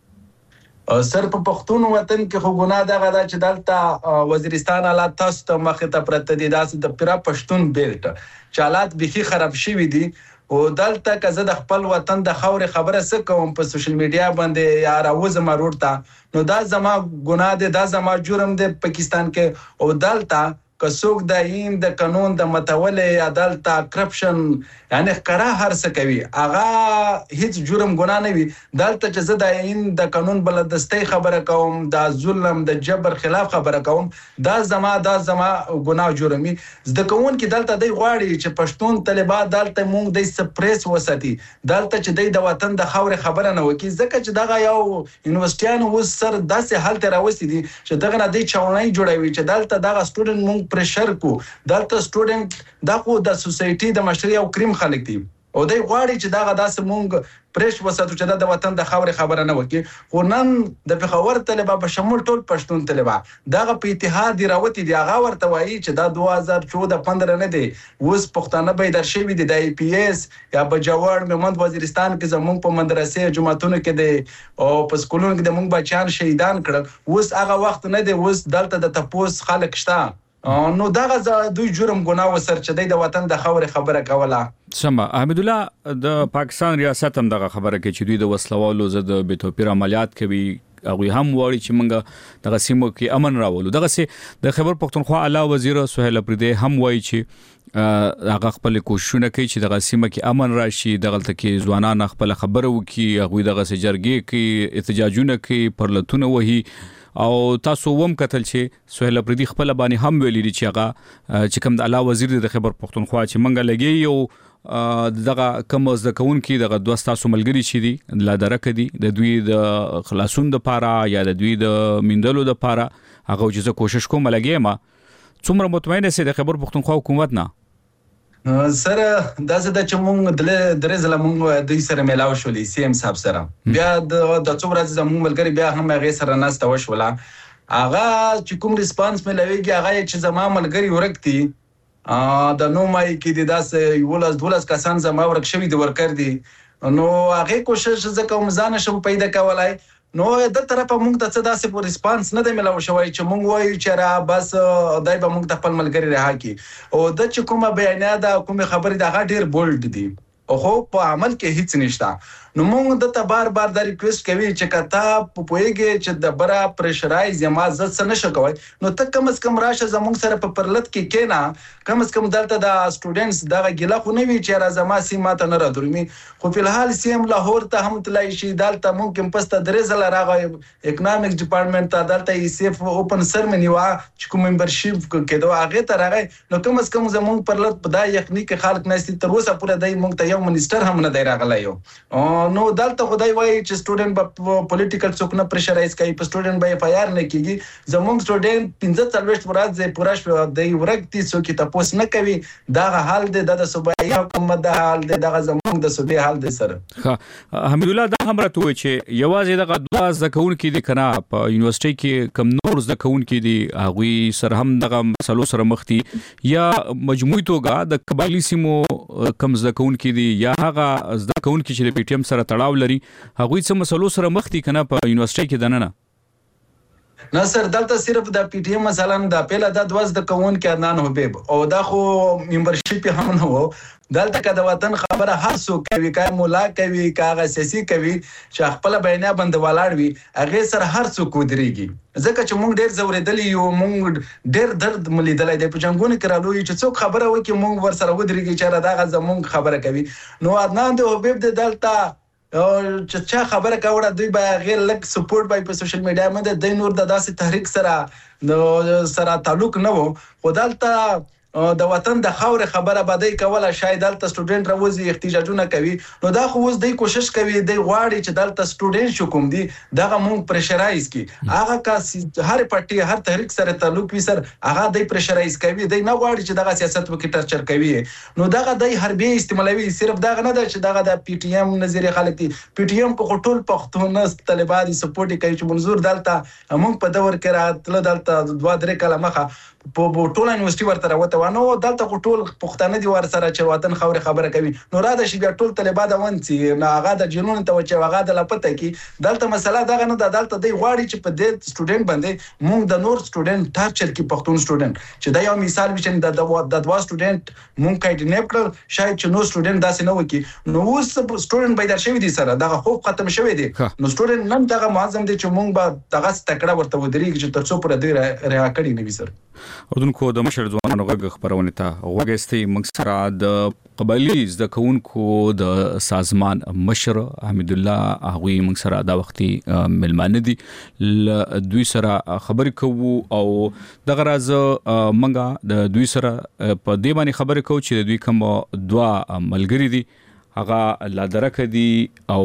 سر په پښتون وطن کې خو ګناه دغه ده چې دلته وزیرستان حالات تاسو ته مخې ته پرته دي داسې د پوره پښتون بیلټ چې حالات بیخي خراب شوي دي او دلته که زه د خپل وطن د خاورې خبره څه کوم په سوشل میډیا باندې یا راوځم روډ ته نو دا زما ګناه دی دا زما جرم دی پاکستان کې او دلته که څوک د آئین د قانون د متولې یا دلته کرپشن یعنی ښکاره هر څه کوي هغه هیڅ جرم ګناه نه وي دلته چې زه د آئین د قانون بلدستۍ خبره کوم د ظلم د جبر خلاف خبره کوم دا زما دا زما ګناه جرم وي زده کوونکي دلته دی غواړي چې پښتون طالبان دلته موږ دی سپریس وساتي دلته چې دی د وطن د خاورې خبره نه وکړي ځکه چې دغه یو یونیورسټیانو اوس سر داسې حال ته راوستي دي چې دغه نه دی چاونۍ جوړوي چې دلته دغه سټوډنټ موږ پرشر کو دلته سټوډنټ دا خو د سوسایټي د مشري او کریم خلک دي او دوی غواړي چې دغه داسې مونږ پرېش وساتو چې د وطن د خاورې خبره نه وکړي خو نن د پېښور طلبه په شمول ټول پښتون طلبه دغه په اتحاد راوتي دي هغه ورته وایي چې دا دوه هزار چوده پندره نه دی اوس پښتانه بیدار شوي دي د ای پی ایس یا بجوړ میمند وزیرستان کې زموږ په مدرسې جوماتونو کې دی او په سکولونو کې د موږ بچیان شهیدان کړل اوس هغه وخت نه دی اوس دلته د تپوس خلک شته نو دغه دوی جرم ګناه وسر چې د وطن د خاورې خبره کوله سمه حمید الله د پاکستان ریاست هم دغه خبره کوي چې دوی د وسلوالو ضد بې توپیر عملیات کوي هغوی هم وایي چې موږ دغه سیمو کې امن راولو دغسې د خیبر پښتونخوا اعلی وزیر سهیل اپریدی هم وایي چې هغه خپل کوششونه کوي چې دغه سیمه کې امن راشي دغلته کې ځوانان خپل خبره وکړي هغوی دغسې جرګې کوي احتجاجونه کوي پرلتونه وهي او تاسو ووم کتل چې سهیل اپریدي خپل باندې هم ویلي دي چې هغه چې کوم د اعلی وزیر د خیبر پښتونخوا چې منګه لګي یو دغه کوم زده کوونکي دغه دوه تاسو ملګري چې دي لا درک دي د دوی د خلاصون د پاره یا د دوی د میندلو د پاره هغه چې زه کوشش کوم لګي ما څومره مطمئن سي د خیبر پښتونخوا حکومت نه سره داسې د چې مونږ د درې ځله مونږ دوی سره میلاو شولې سی ام صاحب سره بیا د څو ورځې زموږ ملګري بیا هم هغې سره ناسته وشوله هغه چې کوم ریسپانس میلاویږي هغه چې زما ملګري ورک دي د نومای کې دي داسې یولس دولس کسان زما ورک شوي دي ورکر دي نو هغې کوشش زه کوم ځان شم پیدا کولی نو د طرفه موږ ته څه داسې په ریسپانس نه دی میلاو شوی چې موږ وایو چې را بس دای به موږ د خپل ملګري رها کړي او د چې کومه بیانیه ده کومې خبرې د هغه ډېر بولډ دي خو په عمل کې هیڅ نشته نو موږ د ته بار بار دا ریکویسټ کوي چې که ته پوهېږې چې د بره پریشرایز یم زه څه نه شم کوی نو ته کم از کم راشه زموږ سره په پرلط کې کښېنه کم از کم دلته د سټوډنټس دغه ګیله خو نه وي چې یاره زما سیم ماته نه رادرومي خو فلحال سیم لاهور ته هم تللی شي دلته موږ کمپس ته درې ځله راغی اکنامکس ډپارټمنټ ته دلته ای سیف اوپن سرمني وه چې کوم ممبرشیپ کېدو هغې ته راغی نو کم از کم زموږ پرلط په دا یخني کې خلک ناست دي تر اوسه پوره دی موږ ته یو منیسټر هم نه دی راغلی یو نو دلته خدای وایي چې سټوډنټ به پولیټیکل څوک نه پریشرایز کوي په سټوډنټ به اف آی آر نه کېږي زموږ سټوډنټ پنځه څلوېښت ورځې پوره شوه دی ورک دي څوک یې تپوس نه کوي دغه حال دی دا د صوبایي حکومت د حال دی دغه زموږ د صوبې حال دی سره ښه حمید الله دا هم راته ووایي چې یوازې دغه دوه زده کوونکي دي که نه په یونیورسټۍ کې کوم نور زده کوونکي دي هغوی سره هم دغه مسلو سره مخ دي یا مجموعي توګه د قبایلي سیمو کم زده کوونکي دي یا هغه زده کوونکي چې د پی ټي ایم سره تړاو لري هغوی څه مسلو سره مخ دي که نه په یونیورسټۍ کې دننه نه سر دلته صرف د پی ټي ایم مثلا د پیله د دوه زده کوونکي عدنان حبیب او دا خو ممبرشیپ هم نه و دلته که د وطن خبره هر څوک کوي که مولا کوي که هغه سیاسي کوي چې خپله بیانیه باندې ولاړ وي هغې سره هر څوک ودرېږي ځکه چې موږ ډېر ځورېدلي یو موږ ډېر درد مو لیدلی دی په جنګونو کې رالوي چې څوک خبره وکړي موږ ورسره ودرېږي چې دغه زموږ خبره کوي نو عدنان د حبیب دی دلته چې چا خبره کوله دوی به هغې لږ سپورټ به په سوشل میډیا باندې دوی نور د داسې تحریک سره سره تعلق نه و خو دلته د وطن د خاورې خبره به دی کوله شاید دلته سټوډنټ راوځي احتجاجونه کوي نو دا خو اوس دی کوشش کوي دی غواړي چې دلته سټوډنټ شو کوم دی دغه مونږ پرشرایز کی هغه کس هر پټي هر تحریک سره تعلق وي سر هغه دی پرشرایز کوي دی نه غواړي چې دغه سیاست وکړي ټرچر کوي نو دغه دی حربي استعمالوي صرف دغه نه ده چې دغه د پی ټی ایم نظریه خلک دي پی ټی ایم کو ټول پښتون طالبان سپورټ کوي چې منظور دلته مونږ په دور کې راتله دلته دوه درې کاله مخه په ټوله یونیورسيټي ورته راوته و نو دلته ټول پښتانه دي ور سره چې وطن خبره خبره کوي نو را د شي بیا ټول طالبان د ونسي نه هغه د جنون ته چې هغه د لپته کې دلته مسله دغه نه د دلته دی غواړي چې په دې سټوډنټ باندې مونږ د نور سټوډنټ ټارچر کې پښتون سټوډنټ چې دا یو مثال وي چې د د دوا سټوډنټ مونږ کایډنیپ کړل شاید چې نو سټوډنټ داسې نه وکي نو اوس سټوډنټ پیدا شوی دي سره دغه خوب ختم شوی دی نو سټوډنټ نن دغه معظم دي چې مونږ به دغه تکړه ورته ودرېږي چې ترڅو پر دې ریا کړی نه وي سر اردوونکو د مشر ځوانانو غږ خبرونه ته وګستي موږ سره د قبایلی زده کوونکو د سازمان مشر حمید الله هغوی موږ سره دا وختي ملمانه دي دوی سره خبرې کوو او دغه راز موږ د دوی سره په دې باندې خبرې کوو چې دوی کوم دوا ملګری دي هغه لا درکه دي او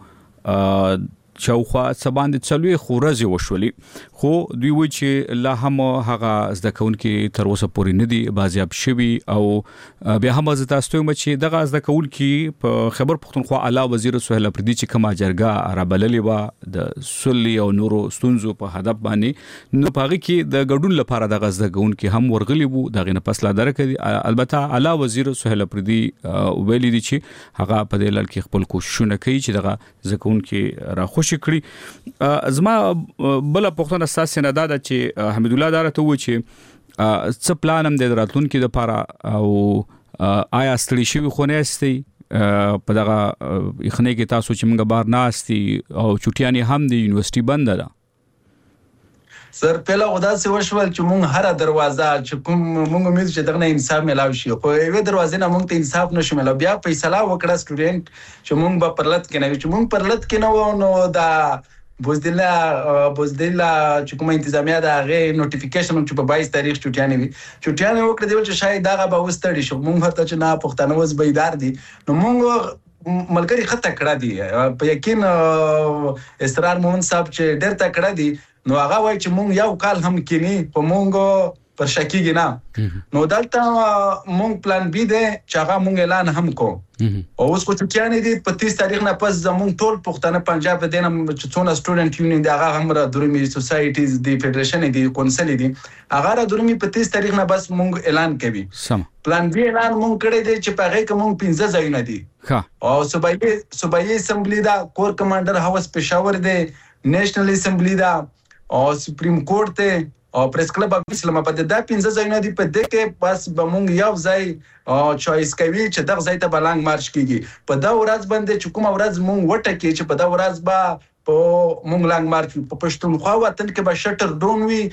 شاوخوا سباند څلوي خورزي وشولي خو دوی و چې لا هم هغه زده کوونکي تر اوسه پورې نه دي بازیاب شوي او بیا هم زه تاسو ته چې دغه زده کوونکي په خبر پښتونخوا اعلی وزیر سهیل اپریدي چې کومه جرګه رابللې و د سولې او نورو ستونزو په هدف باندې نو پاغي کې د ګډون لپاره دغه زده کوونکي هم ورغلي وو دغه نه پس لا درکې البته اعلی وزیر سهیل اپریدي ویلي دي چې هغه په دې لړ کې خپل کوششونه کوي چې دغه زده کوونکي راخوشي کړی زما بل پښتون اساس نه دا چې حمید الله دار ته و چې څه پلان هم د راتلونکو لپاره او آیا ستړي شوی خو نه استي په دغه خنې کې تاسو چې موږ بار نه استي او چټیانی هم د یونیورسيټي بند ده سر پهلا خدا سي وشول چې مونږ هر دروازه چې کوم مونږ امید چې دغه انصاف ملاوي شي خو یوه دروازه نه مونږ ته انصاف نشو ملاوي بیا فیصله وکړه سټوډنټ چې مونږ به پرلط کې نه چې مونږ پرلط کې نه نو دا بوزدلا بوزدلا چې کومه انتظامیه دا غي نوټیفیکیشن چې په باییس تاریخ چټیانه وي چټیانه وکړه دی چې شاید دغه به وستړي شو مونږ هرته چې نه پښتانه وز بيدار دي نو مونږ ملګری خطه کړه دي په یقین اسرار مومن صاحب چې ډېر تکړه دي نو هغه وای چې مونږ یو کال هم کینی په مونږ پر شکیږي نه نو دلته مونږ پلان بي دی چې هغه مونږ اعلان هم کو او اوس کو چټیانه دي په تیس تاریخ نه پس زمونږ ټول پښتانه پنجاب د دینه چې څونه سټوډنټ یونین دی هغه هم را درمي سوسایټیز دی فدریشن دی کونسل دی هغه را درمي په تیس تاریخ نه بس مونږ اعلان کوي سم پلان بي اعلان مونږ کړی دی چې په هغه کې مونږ پنځه ځایونه دي او صوبایي صوبایي اسمبلی دا کور کمانډر هاوس پېښور دی نېشنل اسمبلی دا او سپریم کورټ ته او پریس کلب اف اسلام آباد دا پنځه ځایونه دي په دې کې بس به مونږ یو ځای چوایس کوي چې دغه ځای ته بلنګ مارش کیږي په دا ورځ باندې چې کوم ورځ مونږ وټه کې چې په دا ورځ به په مونږ لنګ مارچ په پښتونخوا وطن کې به شټر ډون وي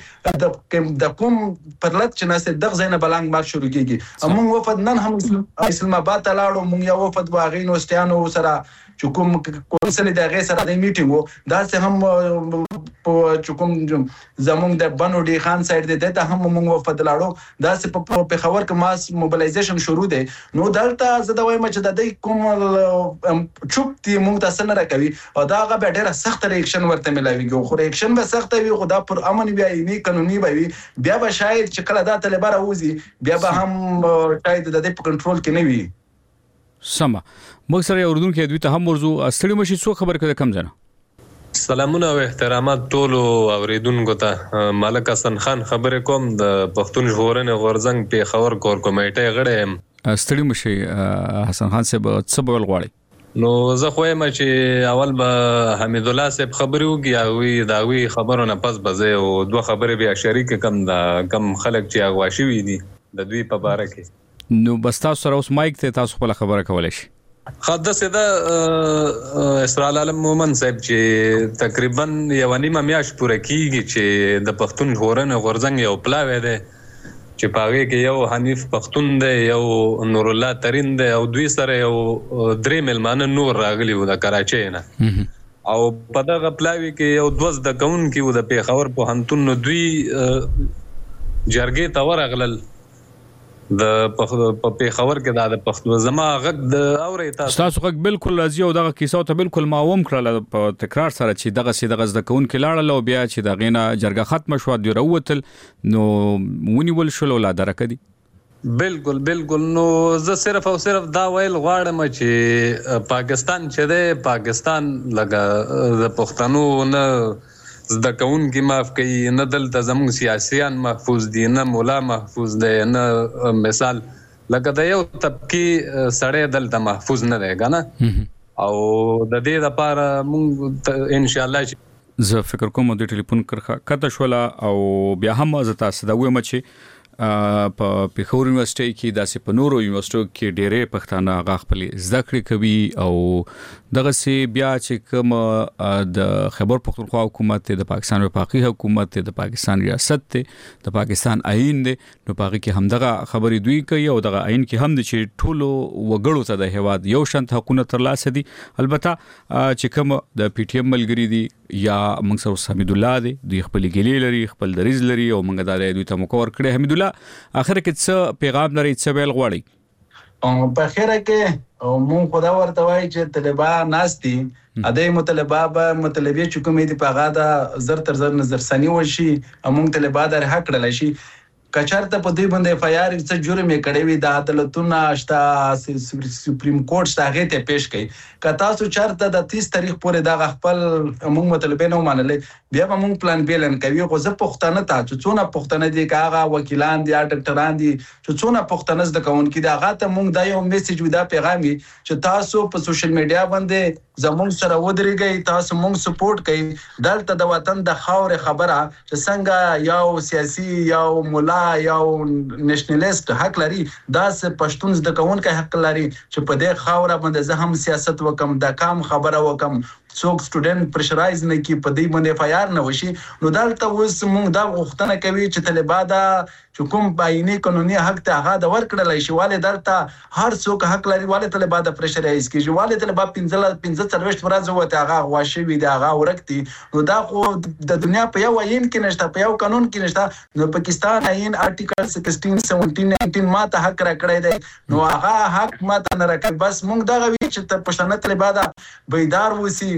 د کوم پرلط چې ناسه دغه ځای نه بلنګ مارش شروع کیږي مونږ وفد نن هم اسلام آباد ته لاړو مونږ یو وفد واغې نو ستانو سره چې کوم کونسل د هغه سره د میټینګ وو دا څه هم په چې کوم زمونږ د بنو ډي خان سایډ د ته هم موږ وفد لاړو دا څه په پېښور کې ماس موبلایزیشن شروع دی نو دلته زه دا وایم چې د دې کوم چوپ دی موږ تاسو نه راکوي او دا هغه به ډېر سخت ریاکشن ورته ملاويږي خو ریاکشن به سخت وي خو دا پر امن بیا یې قانوني به وي بیا به شاید چې کله دا طالبان راوځي بیا به هم شاید د دې په کنټرول کې نه وي سما موږ سره اردن کې دوی ته هم موضوع ستړي مشي څو خبر کړه کم ځنه سلامونه او احترامات ټول اوریدونکو ته ملک حسن خان خبرې کوم د پښتون ژغورنې غورځنګ پیښور کور کمیټې غړی یم ستړي مشي حسن خان صاحب څه بول غواړي نو زه خو یم چې اول به حمید الله صاحب خبرې وکړي هغوی د هغوی خبرو نه پس به زه یو دوه خبرې بیا شریک کم د کم خلک چې اغوا شوي دي د دوی په باره کې نو بس تاسو سره اوس مایک ته تاسو خپل خبره کولای شئ خاصه سدا اسرائیل عالم مومن صاحب چې تقریبا یو نیمه میاشت پوره کیږي چې د پښتون ژغورنې غورځنګ یو پلاوی دی چې پاغه کې یو حنیف پښتون دی یو نور الله ترين دی او دوی سره یو درې ملمانه نور راغلي وو د کراچۍ نه او په دغه پلاوی کې یو دوز د کون کې وو د پیښور په هنتون دوی جرګې ته ورغلل د په پیښور کې دا د پښتو زما غږ د اورې تاسو تاسو غږ بالکل راځي او دغه کیسه ته بالکل ماوم کړل په تکرار سره چې دغه سي دغه ځکون کې لاړل او بیا چې دغه نه جرګه ختم شو دی وروتل نو ونیول شو لا درکدي بالکل بالکل نو زه صرف او صرف دا ویل غواړم چې پاکستان چې دی پاکستان لګا د پښتنو نه زده کوونکي معاف کوي نه دلته زموږ سیاسيان محفوظ دي نه مولا محفوظ دی نه مثال لکه د یو طبقي سړی دلته محفوظ نه دی کنه او د دې لپاره موږ ان شاء الله زه فکر کوم د ټلیفون کرخه کته شولا او بیا هم زه تاسو دا وایم چې په پیښور یونیورسيټي کې داسې په نورو یونیورسيټو کې ډېرې پښتانه هغه خپل زده کړې کوي او دغه سي بیا چې کوم د خیبر پختونخوا حکومت د پاکستان وفاقي حکومت د پاکستان ریاست د پاکستان آئین دی نو پاکي کې هم دغه خبرې دوی کوي او دغه آئین کې هم د چې ټولو وګړو ته د هواد یو شانت حقوقونه ترلاسه دي البته چې کوم د پی ټی ایم ملګری دي یا موږ سره حمید الله دی دوی خپل ګلې لري خپل دریز لري او موږ دا دوی ته مکور کړي حمید الله اخر کې څه پیغام لري څه ویل غواړي په خیره کې مونږ خدا ورته وایي چې طالبان ناشتي اده مطالبه به مطالبه چې کومې دي په غاده زر تر زر نظر ثاني وشي مونږ طالبان در حق کړل شي کچارته په دې باندې اف آی آر څه جرم کړی وي د عدالتونو اشتا سپریم کورټ څخه ته پیش کړي کتا سو چارته د تیس تاریخ پورې دا خپل موږ مطالبه نه منلې بیا به موږ پلان بیلن کوي خو زه پښتنه ته چې څونه پښتنه دي کاغه وکیلان دي ډاکټران دي چې څونه پښتنه زده کوونکي دي هغه ته موږ دا یو میسج ودا پیغام چې تاسو په سوشل میډیا باندې زموږ سره ودرېږئ تاسو موږ سپورټ کوي دلته د وطن د خاور خبره چې څنګه یو سیاسي یو مولا یو نېشنلیست حق لري دا څه پښتون زده کوونکی حق لري چې په دې خاور باندې زه هم سیاست وکم د کام خبره وکم څوک سټوډنټ پرشرایز نه کی په دې باندې اف آی آر نه وشي نو دلته اوس موږ دا غوښتنه کوي چې طالبان دا چې کوم بایني قانوني حق ته هغه د ورکړل شي والي دلته هر څوک حق لري والي طالبان د پرشرایز کیږي والي طالبان پنځه پنځه څلويشت ورځې وته هغه واشه وي دا هغه ورکتي نو دا خو د دنیا په یو آئین کې نشته په یو قانون کې نشته نو پاکستان آئین آرټیکل سکسټین سیونټین ناینټین ما ته حق راکړی دی نو هغه حق ما ته نه راکړي بس موږ دا وی چې ته پښتنه طالبان بیدار وسی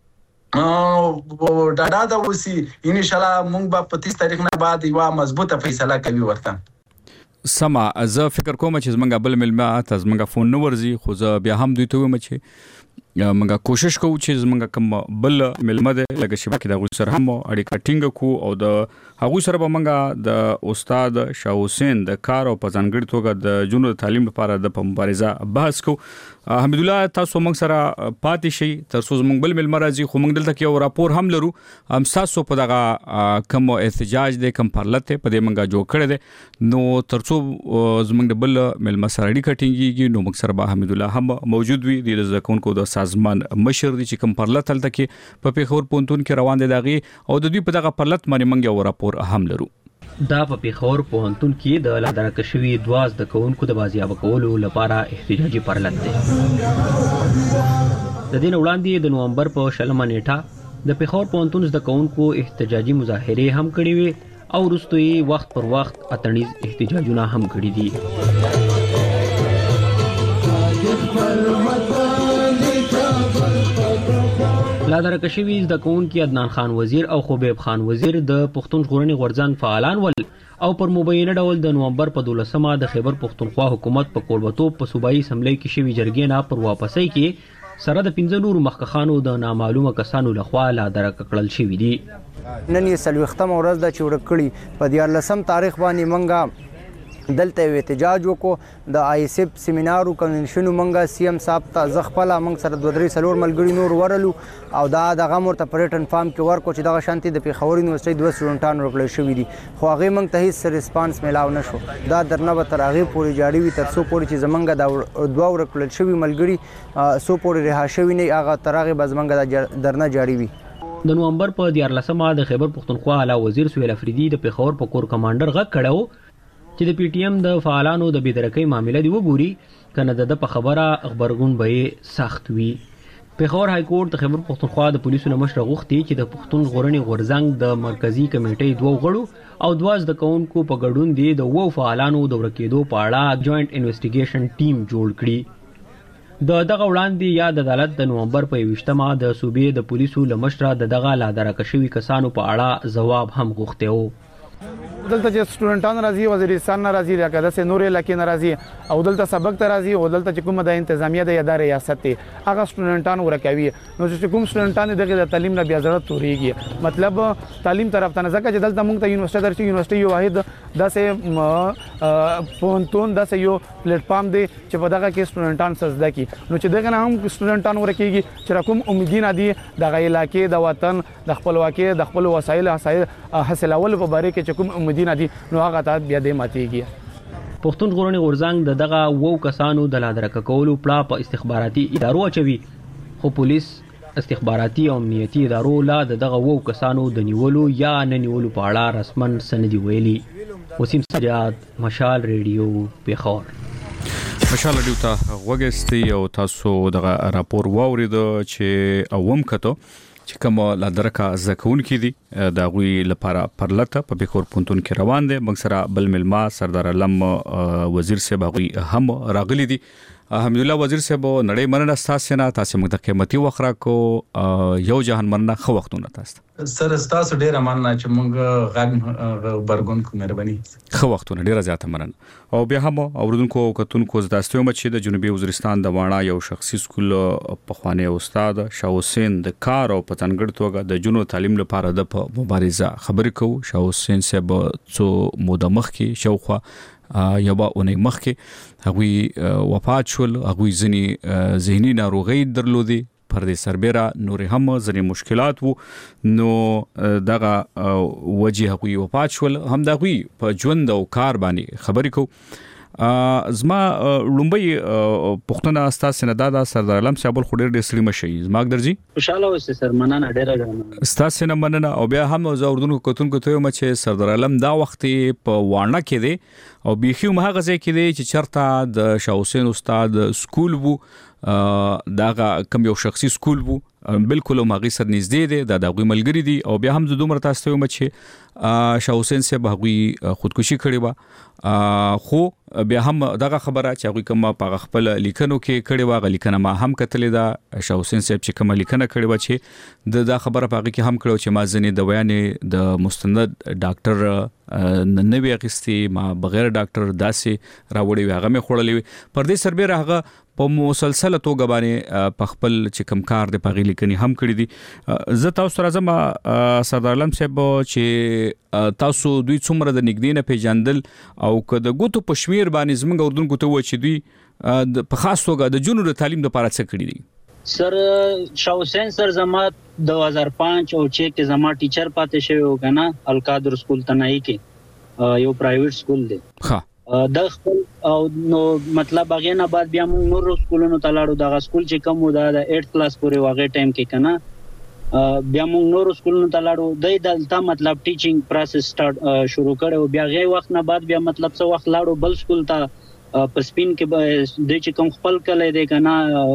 او ډاډه دا وسی ان شاء الله موږ به په تیس تاریخ نه بعد یو مضبوطه فیصله کوي ورته سما زه فکر کوم چې زمونږ بل ملما تاسو زمونږ فون نو ورزي خو زه بیا هم دوی ته وم چې موږ کوشش کوو چې زمونږ کوم بل ملما ده لکه شبکې د غوښ سره هم اړیکه ټینګ کو او د هغه سره به موږ د استاد شاه حسین د کار او په ځانګړي توګه د جنونو تعلیم لپاره د مبارزه بحث کو حمید الله تاسو موږ سره پاتې شي تر څو موږ بل ملما راځي خو موږ دلته یو راپور هم لرو هم تاسو په دغه کوم احتجاج د کوم پرلته په دې موږ جوړ کړی دی نو تر څو زموږ بل ملما سره اړیکه ټینګيږي نو موږ سره به حمید الله هم موجود وي د ځکونکو د سازمان مشر دي چې کوم پرلته تل کې په پیښور پونتون کې روان دي دغه او د دوی په دغه پرلت باندې موږ یو راپور هم لرو دا په پیښور پوهنتون کې د لادرکه شوی دواز د کوونکو د بازیاب کولو لپاره احتجاجي پرلت دی د دین وړاندې د نومبر په شلمه نیټه د پیښور پوهنتون د کوونکو احتجاجي مظاهره هم کړې وي او وروسته یې وخت پر وخت اتنیز احتجاجونه هم کړي دي لادرکه شوی د کوونکي عدنان خان وزیر او خوبیب خان وزیر د پښتون ژغورنې غورځنګ فعالان ول او پر مبینه ډول د نومبر په دولسمه د خیبر پښتونخوا حکومت په کولبتوب په صوبایي اسمبلی کې شوی جرګې نه پر واپسۍ کې سره د پنځه نورو مخکخانو د نامعلومه کسانو لخوا لادرکه کړل شوی دي نن یې څلوېښتمه ورځ ده چې ورک کړي په دیارلسم تاریخ باندې منګه دلته یو احتجاج وکړو د آی سیب سیمینار او کنونشن منګه سی ام صاحب ته زغپلا منګ سره دوه درې سلور ملګری نور ورلو او دا دغه مرته پریټن فارم کې ورکو چې دغه شانتي د پیښور یونیورسيټي دوه سټوډنټان ورکړل شوی دي خو هغه منګ ته هیڅ ریسپانس ملاو نشو دا درنه به تر هغه پورې جاری وي تر څو پورې چې زمنګ دا دوه ورکړل شوی ملګری سو پورې رها شوی نه هغه تر هغه بزمنګ درنه جاری وي د نومبر په دیارلسمه د خیبر پښتونخوا اعلی وزیر سهیل افریدي د پیښور په کور کمانډر غږ کړو چې د پی ټی ایم د فعالانو د بېدرکۍ معاملې دی وګوري کنه د په خبره خبرګون به سخت وي پیښور های کورټ د خیبر پښتونخوا د پولیسو نه مشر غوښتي چې د پښتون ژغورنې غورځنګ د مرکزی کمیټې دوه غړو او دوه زده کوونکو په ګډون دي د وو فعالانو د ورکېدو په اړه جوائنټ انویسټیګیشن ټیم جوړ کړي. د دغه وړاندې یا د عدالت د نومبر په یویشتمه د صوبې د پولیسو له مشره د دغه لادرکه شوي کسانو په اړه ځواب هم غوښتی و. دلته چې سټوډنټان راځي وزیرستان نه راځي لکه داسې نورې علاقې نه راځي او دلته سبق ته راځي او دلته چې کومه د انتظامیه د ادارې ریاست دی هغه سټوډنټان ورکوي. نو چې کوم سټوډنټان دغه د تعلیم نه بیا ضرورت توريږي مطلب تعلیم طرف ته نه ځکه چې دلته موږ ته یونیورسيټي درشي یونیورسيټي یو واحد داسې پونتون داسې یو پلیټ فارم دی چې په دغه کې سټوډنټان سزده کی. نو چې دغه نه هم سټوډنټان ورکیږي چې کوم امیدونه دي دغه علاقې د وطن د خپلواکۍ د خپل وسایل حاصلول په باره کې چې کوم امیدونه دي نو هغه ته بیا د ماتيږي. پښتون ژغورنې غورځنګ د دغه وو کسانو د لادرکه کولو پړه په استخباراتي ادارو اچوي خو پولیس استخباراتي او امنیتي ادارو لا د دغه وو کسانو د نیولو یا نه نیولو په اړه رسمن سندي ویلي. وسیم سجاد مشال ریډیو پیښور. مشال ریډیو ته وګستي او تاسو دغه راپور واورید چې اوم کته چې کوم لادرکه زکون کې دي دا غوي لپاره پرلته په پیښور پونتون کې روان دي. موږ سره بل ملما سردار علم وزیر صاحب غوي هم راغلي دي. الحمدلله وزیر صاحب نړۍ مننه تاسو نه تاسو موږ د قیمتي وخت راکو یو جهان مننه خو وختونه تاسو سر تاسو ډیره مننه چې موږ غږ برګون کو مهرباني خو وختونه ډیره زیاته مننه. او بیا هم اوردونکو کتونکو زداستیو مچ د جنوبي وزیرستان د واڼه یو شخصي سکول په خواني استاد شاه حسین د کار او پتنګړ توګه د جنو تعلیم لپاره د مبارزه خبرې کو. شاه حسین صاحب څو موده مخکې شوخه یو با اونې مخکې هغوی وفات شول. هغوی ځینی ذهني ناروغي درلودي پر دې سربېره نور هم ځینې مشکلات وو نو دغه وجه هغوی وفات شول. هم دغوی په ژوند او کار باندې خبرې کو. زما لومبي پښتنه استاد سندادا سردار علم صاحب خو ډېر ډېر سړي مشي زما درځي خوشاله اوسه سر مننه ډېر ډېر استاد سینه مننه. او بیا هم زه اردن کو کتون کو ته مچ سردار علم دا وخت په وانه کې دی او بيخي مهغه ځای کې دی چې چرته د شاه حسین استاد سکول وو دا کوم یو شخصي سکول وو بالکل ماغي سر نږدې دی دا دغه ملګری دی. او بیا هم زه دومره تاسو ته مچ شاه حسین صاحب هغوی خودکشي کړې و خو بیا هم دغه خبره چې هغوی کوم په خپل لیکنو کې کړې و غ لیکنه ما هم کتلې دا شاه حسین صاحب چې کوم لیکنه کړې و چې د دا خبره په کې هم کړو چې ما ځنې د بیان د مستند ډاکټر ننوي اخستي ما بغیر ډاکټر داسې راوړې و هغه مې خړلې پر دې سربېره هغه په مسلسل توګه باندې په خپل چې کم کار د پغې لیکنې هم کړې دي. زه تاسو سره زما سردار علم صاحب چې تاسو دوی څومره د نګدې نه پیژندل او که د ګوتو په شمیر باندې زموږ اردن ګوتو و چې دوی په خاص توګه د جنونو تعلیم لپاره څه کړی دي. سر شاه حسین سر زما دو هزار پنځه او چې کې زما ټیچر پاتې شوی و کنه القادر سکول تنائی کې یو پرایویټ سکول دی. ها د خپل او نو مطلب هغه نه بعد بیا موږ نور سکولونو ته لاړو. دغه سکول چې کوم و د اټ کلاس پورې واغې ټایم کې کنه بیا موږ نور سکولونو ته لاړو. د دلته مطلب ټیچینګ پروسس سٹارټ شروع کړو. بیا غي وخت نه بعد بیا مطلب څه وخت لاړو بل سکول ته په سپین کې د چې کوم خپل کله دی کنه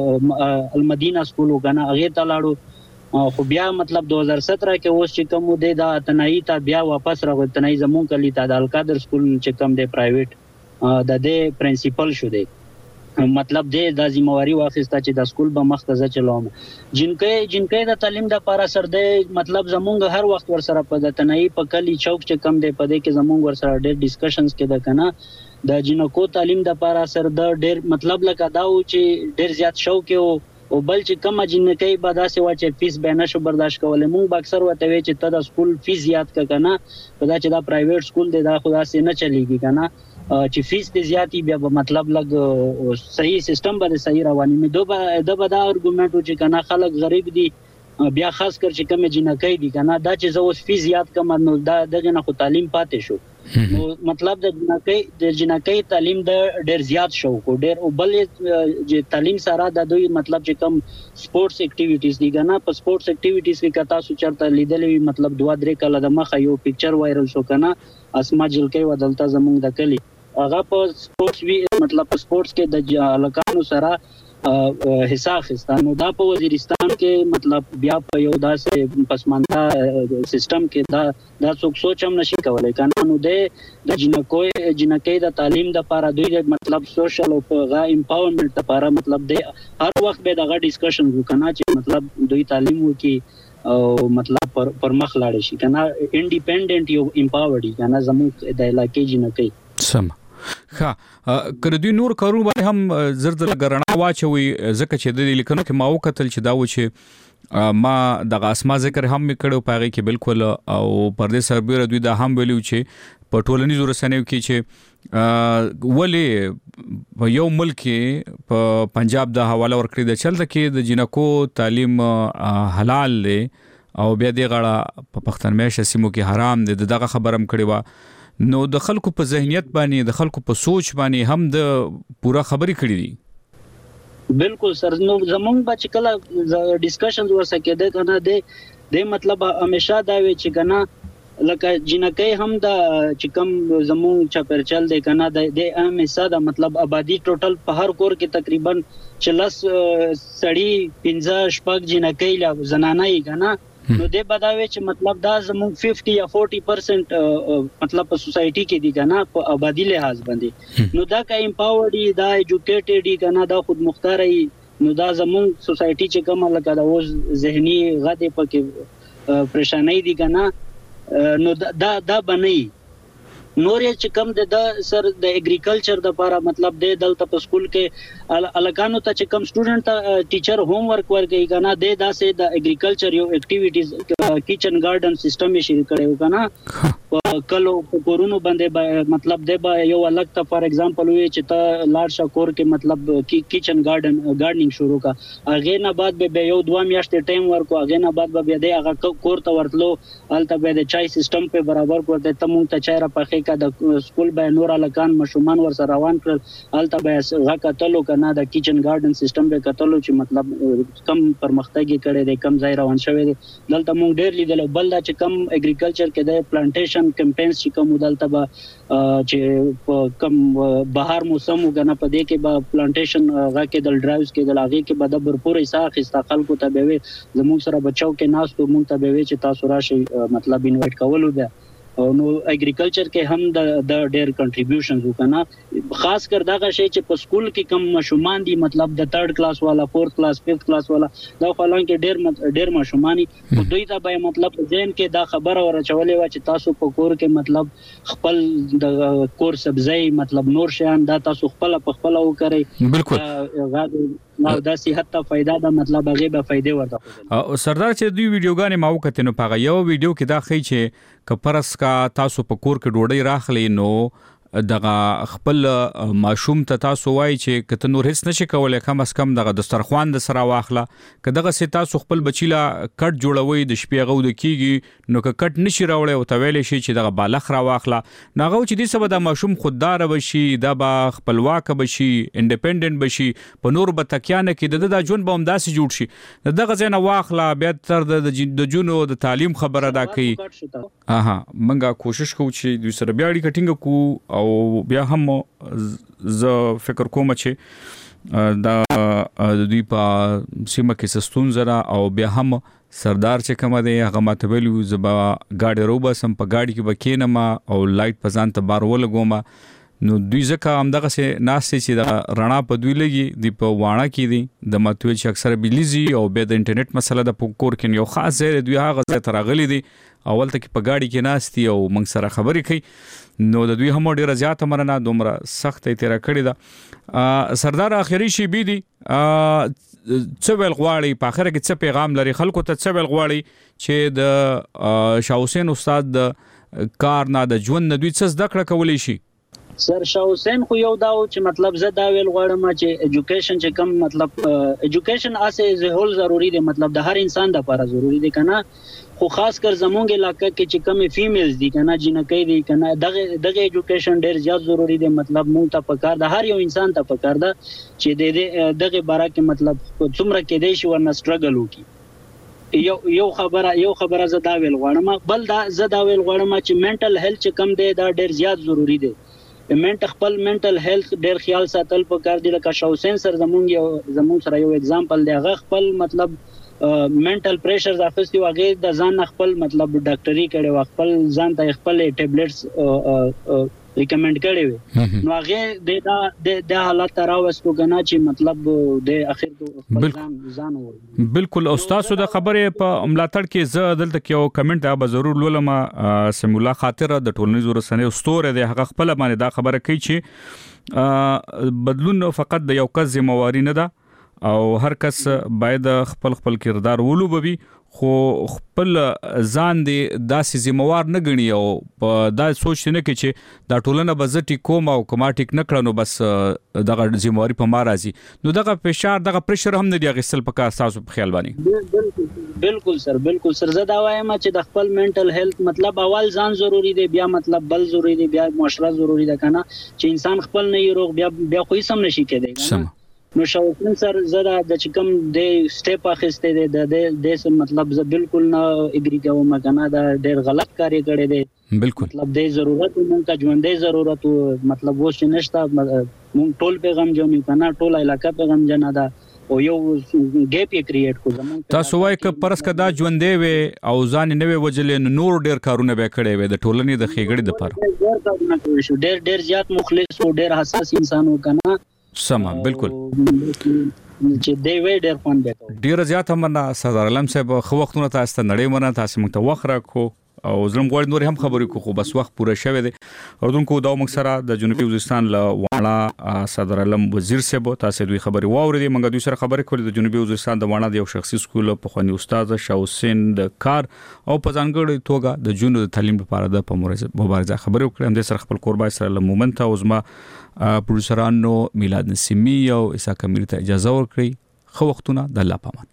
المدینه سکول کنه هغه ته لاړو. خو بیا مطلب دو هزار سترہ کې اوس چې کوم دی دا تنائی ته بیا واپس راغی. تنائی زمون کلی ته د القادر سکول چې کوم دی پرایویټ د دې پرنسپل شو دی مطلب دې د ذمہواری واخیسته چې د سکول به مخته چلوم. جنکې جنکې د تعلیم د لپاره سر دې مطلب زمونږ هر وخت ور سره په د تنائی په کلی چوک چې کم دی په دې کې زمونږ ور سره ډېر ډیسکشنز کې د کنه د جنکو تعلیم د لپاره سر د ډېر مطلب لکه دا و چې ډېر زیات شوق او بل چې کم جنکې به داسې و چې فیس به نشو برداشت کولای. مونږ به اکثر وته وی چې ته د سکول فیس زیات ک کنه په دا چې دا پرایویټ سکول دی دا خدا سي نه چلیږي کنه چې فیس دې زیاتی بیا مطلب لګ صحیح سیستم باندې صحیح رواني مې دوه د بدا ارګومنټ چې کنه خلک غریب دي بیا خاص کر چې کوم جنکې دي کنه دا چې زو فیس زیات کم نو دا دغه نه خو تعلیم پاتې شو. نو مطلب د جنکې د جنکې تعلیم د ډېر زیات شو کو ډېر او بل چې تعلیم سره د دوی مطلب چې کم سپورتس اکټیویټیز دي کنه په سپورتس اکټیویټیز کې کتا سو چرته لیدلې مطلب دوه درې کله د مخه یو پکچر وایرل شو کنه اسما جلکې ودلته زمونږ د کلی هغه په سپورتس وی مطلب په سپورتس کې د لکانو سره حصہ اخیسته. نو دا په وزیرستان کې مطلب بیا په یو داسې پسمانده سیستم کې دا دا څوک سوچ هم نشي کولای کنه. نو د جنکوي جنکې د تعلیم د لپاره دوی مطلب سوشل او غا امپاورمنت لپاره مطلب د هر وخت به دغه ډیسکشن وکنه چې مطلب دوی تعلیم وکي او مطلب پر پر مخ لاړ شي کنه انډیپندنت یو امپاورډ کنه زموږ د علاقې جنکې سم. ها کله دوی نور کارونه باندې هم زرزر غرنا واچوي ځکه چې د لیکنو کې ما وکتل چې دا و چې ما د اسما ذکر هم کړو پاره کې بالکل او پردیس سربېره دوی دا هم ویلو چې په ټولنیزو رسنیو کې چې ولې یو ملک په پنجاب د حواله ورکړي د چلته کې د جنکو تعلیم حلال دی او بیا د غړه په پښتون مېشه سیمو کې حرام دی دغه خبرم کړي وا. نو د خلکو په ذهنیت باندې د خلکو په سوچ باندې هم د پورا خبرې کړې دي. بالکل سر. نو زمونږ بچ کله ډیسکشنز ورسره کېده کنه د د مطلب همیشه دا وی چې کنه لکه جنکې هم د چې کوم زمونږ چاپرچل دی کنه د اهم حصہ د مطلب آبادی ټوټل په هر کور کې تقریبا چلس سړی پنځه شپږ جنکې لا زنانه یې کنه. نو د بداوي چې مطلب دا زموږ پچاس یا چالیس پرسنٹ مطلب په سوسايټي کې دي کنه په آبادی لحاظ باندې. نو دا کا امپاورډ دا ایجوکیټډ کنه دا خود مختار ای. نو دا زموږ سوسايټي چې کومه لکه دا اوس ذهني غته پکې پریشانای دي کنه. نو دا دا بنئ نور چې کم د سر د اګریکلچر د لپاره مطلب د دلته په سکول کې الګانو ته چې کم سټوډنټ ته ټیچر ہوم ورک ورکوي کنه د داسې د اګریکلچر یو اکټیویټیز کچن گارډن سیستم یې شروع کړو کنه په کلو په کورونو باندې مطلب د یو الګ ته فار ایگزامپل وي چې ته لارډ شکور کې مطلب کچن گارډن گارډنینګ شروع کا هغه نه بعد به یو دوه میاشتې ټایم ورکو هغه نه بعد به د هغه کور ته ورتلو الته به د چای سیستم په برابر کوته ته مونږ ته چای را پخې کا د سکول به نور الکان مشومان ور سره روان کړل الته به هغه کتلو کنه د کچن گارډن سیستم به کتلو چې مطلب کم پرمختګي کړي د کم ځای روان شوی دلته مونږ ډېر لیدل بل دا چې کم اګریکلچر کې د پلانټیشن کمپینز چې کوم دلته به چې کم بهار موسم وګنه په دې کې به پلانټیشن هغه کې د ډرایوز کې د لاغي کې به د برپور حساب خستا خلکو ته به زموږ سره بچاو کې ناس ته مونږ ته به چې تاسو راشي مطلب انوایټ کولو ده. نو اګریکلچر کې هم د د ډېر کنټریبیوشنز وکنا خاص کر دا شی چې په سکول کې کم مشومان دي مطلب د تھرد کلاس والا فورث کلاس ففتھ کلاس والا دا خلان کې ډېر ډېر مشوماني دوی ته به مطلب ځین کې دا خبره ورچولې و چې تاسو په کور کې مطلب خپل د کور سبزی مطلب نور شیان دا تاسو خپل په خپل وکړي. بالکل نو دا صحت ته فائدہ ده مطلب هغه به فائدې ورته. سردار چې دوی ویډیوګانې ما وکړې نو په یو ویډیو کې دا ښیي چې کپرس کا تاسو په کور کې ډوډۍ راخلی نو دغه خپل ماشوم ته تاسو وای چې کته نور هیڅ نشي کولای کم اس کم دغه دسترخوان د سره واخله کداغه سي تاسو خپل بچیلا کټ جوړوي د شپې غو د کیږي نو ک کټ نشي راوړی او تویل شي چې دغه بالغ را واخله ناغه چې دې سبا د ماشوم خوددار بشي د با خپلواک بشي انډیپندنت بشي په نور به تکیانه کې د د جون بوم داسې جوړ شي دغه ځنه واخله بیا تر د جونو د تعلیم خبره دا کوي. اها منګه کوشش کوو چې دوی سره بیا اړیکه ټینګ کو او بیا هم ز فکر کوم چې دا دوی په سیمه کې سستون زرا او بیا هم سردار چې کوم دی هغه ماته ویلو زبا گاډي روبا سم په گاډي کې بکینما او لایټ پزان ته بار ولګوما نو دوی ځکه هم دغه سه ناشې چې د رڼا په دوی لګي دی په وانه کې دي د ماتوي چې اکثر بلیزي او به د انټرنیټ مسله د پکور کې یو خاص ځای دوی هغه ځای ترغلي دي اول ته کې په گاډي کې ناشتي او موږ سره خبرې کوي نو د دوی هم ډیره زیاته مرنه دومره سخت تیر کړی دا سردار اخیری شی بي دي څه ویل غواړي په اخر کې څه پیغام لري خلکو ته څه ویل غواړي چې د شاه حسین استاد د کار نه د ژوند نه دوی څه زده کړه کولی شي. سر شاه حسین خو یو داو چې مطلب زه دا ویل غواړم چې ایجوکیشن چې کم مطلب ایجوکیشن اسه از هول ضروری دی مطلب د هر انسان د لپاره ضروری دی کنه خو خاص کر زمونږ علاقې کې چې کم فیمیلز دي کنه جنکې دي کنه دغه دغه ایجوکیشن ډیر زیات ضروری دی مطلب مونږ ته پکار د هر یو انسان ته پکار ده چې د دغه باره کې مطلب څومره کې دی شي ورنه سټرګل وکي یو یو خبره یو خبره زه دا ویل غواړم بل دا زه دا ویل غواړم چې منټل هیلث چې کم دی دا ډیر زیات ضروری دی منټ خپل منټل هیلث ډیر خیال ساتل پکار دی. لکه شاوسین سر زمونږ یو زمونږ سره یو اگزامپل دی، هغه خپل مطلب منټل پریشرز اخیستی او هغه د ځان خپل مطلب ډاکټري کړي او خپل ځان ته خپل ټیبلټس ریکمند کړي وي، نو هغه د د حالت راوستو کنه چې مطلب د اخر د ځان ور بالکل. استاد د خبره په ملاتړ کې زه دلته کې یو کمنټ به ضرور لولم. سمولا خاطر د ټولنیزو رسنیو ستوره دی، هغه خپل باندې دا خبره کوي چې بدلون فقط د یو کس ذمہواری نه ده او هر کس باید خپل خپل کردار ولوبوي، خو خپل ځان دی داسې ذمہوار نه غني او دا سوچ نه کوي چې دا ټولنه بزټي کوم او کومه ټیک نه کړنو بس دغه ذمہواری په ما راځي. نو دغه فشار دغه پریشر هم نه دی غسل پکار تاسو په خیال باندې؟ بالکل سر بالکل سر زه دا وایم چې د خپل منټل هیلث مطلب اول ځان ضروری دی، بیا مطلب بل ضروری دی، بیا معاشره ضروری ده کنه چې انسان خپل نه روغ بیا بیا خو سم نشي کېدی. نو شاوسین سر زړه د چکم د سټیپ اخیسته دی د د مطلب ز بالکل نه اګری کوم کنه دا ډیر غلط کاری کړی دی. بالکل مطلب د ضرورت مونږ ته ژوندې ضرورت مطلب وښ نشته، مونږ ټول پیغام جوړ کنه ټول علاقه پیغام جنا دا او یو ګیپ یې کریټ کو زمونږ تاسو وایي ک پرس کدا ژوندې وي او ځان نه وي وجلې نور ډیر کارونه به کړي وي د ټولنې د خېګړې د پر ډیر کارونه کوي شو، ډیر ډیر زیات مخلص او ډیر حساس انسان وکنه سما. بالکل چې دی وی ډیر فون به ډیر زیات هم سردار عالم صاحب خو وختونه تاسو ته نړۍ منه تاسو موږ ته وخت راکو او زلم غوړ نور هم خبرې کو خو بس وخت پوره شوه دی. اردوونکو دا موږ سره د جنوبي وزیرستان له واڼه سردار عالم وزیر صاحب تاسو دوی خبرې واورېدې. موږ دوی سره خبرې کولې د جنوبي وزیرستان د واڼه د یو شخصي سکول په خواني استاد شاوسین د کار او په ځانګړي توګه د جنونو د تعلیم لپاره د مبارزه خبرې وکړم. د سره خپل قربای سره له مومنت او زما پروډوسرانو میلاد نسیمی او عیسی کمیر ته اجازه ورکړي. خو وختونه د الله پامان.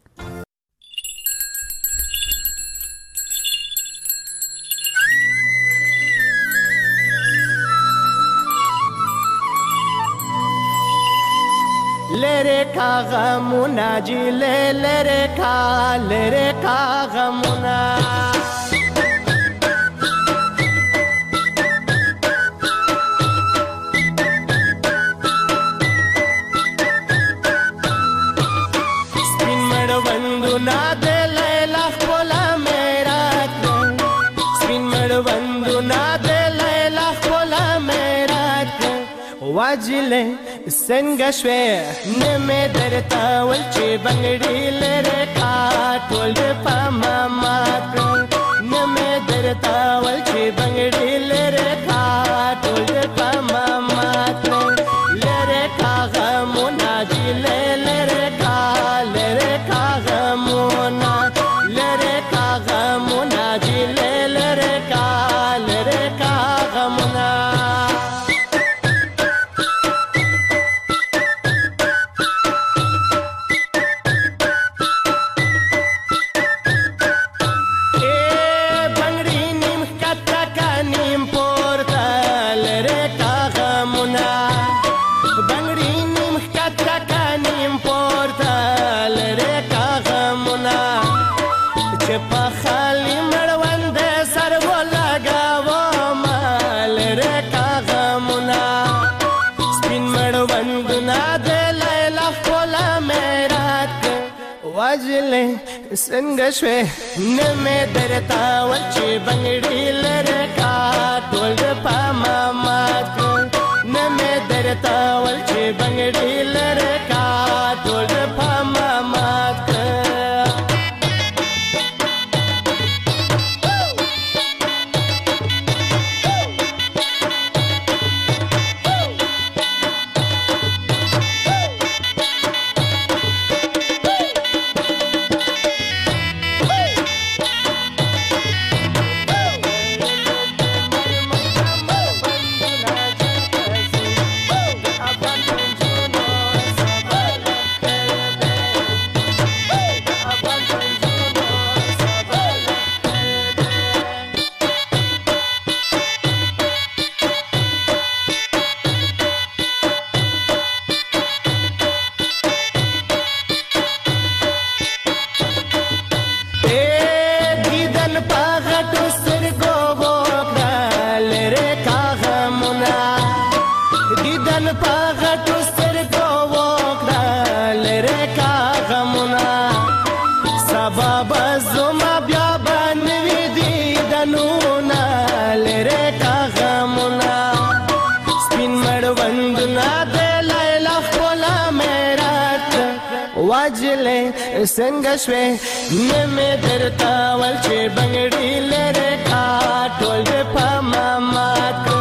لره کا غمونا جی لره کا لره کا غمونا سپین مړوندو نا د لیلا خپل میرا سپین مړوندو نا د لیلا خپل میرا واجله څنګه شوې نه مې درته ول چې بنګړي لره کا ټول په ماما نه مې درته ول چې بنګړي لره کا ټول په ماما لره کا غمونا جی لره کا لره کا غمونا لره کا غمونا جی لره کا لره کا غمونا څنګه شوې نه مې درته ول چې بنګړي لره کا ټول په ماما نه مې درته ول چې بنګړي لره کا ټول په ماما نجلې څنګه شوې نه مې درته ول چې بنګړي لره کا ټول په ماما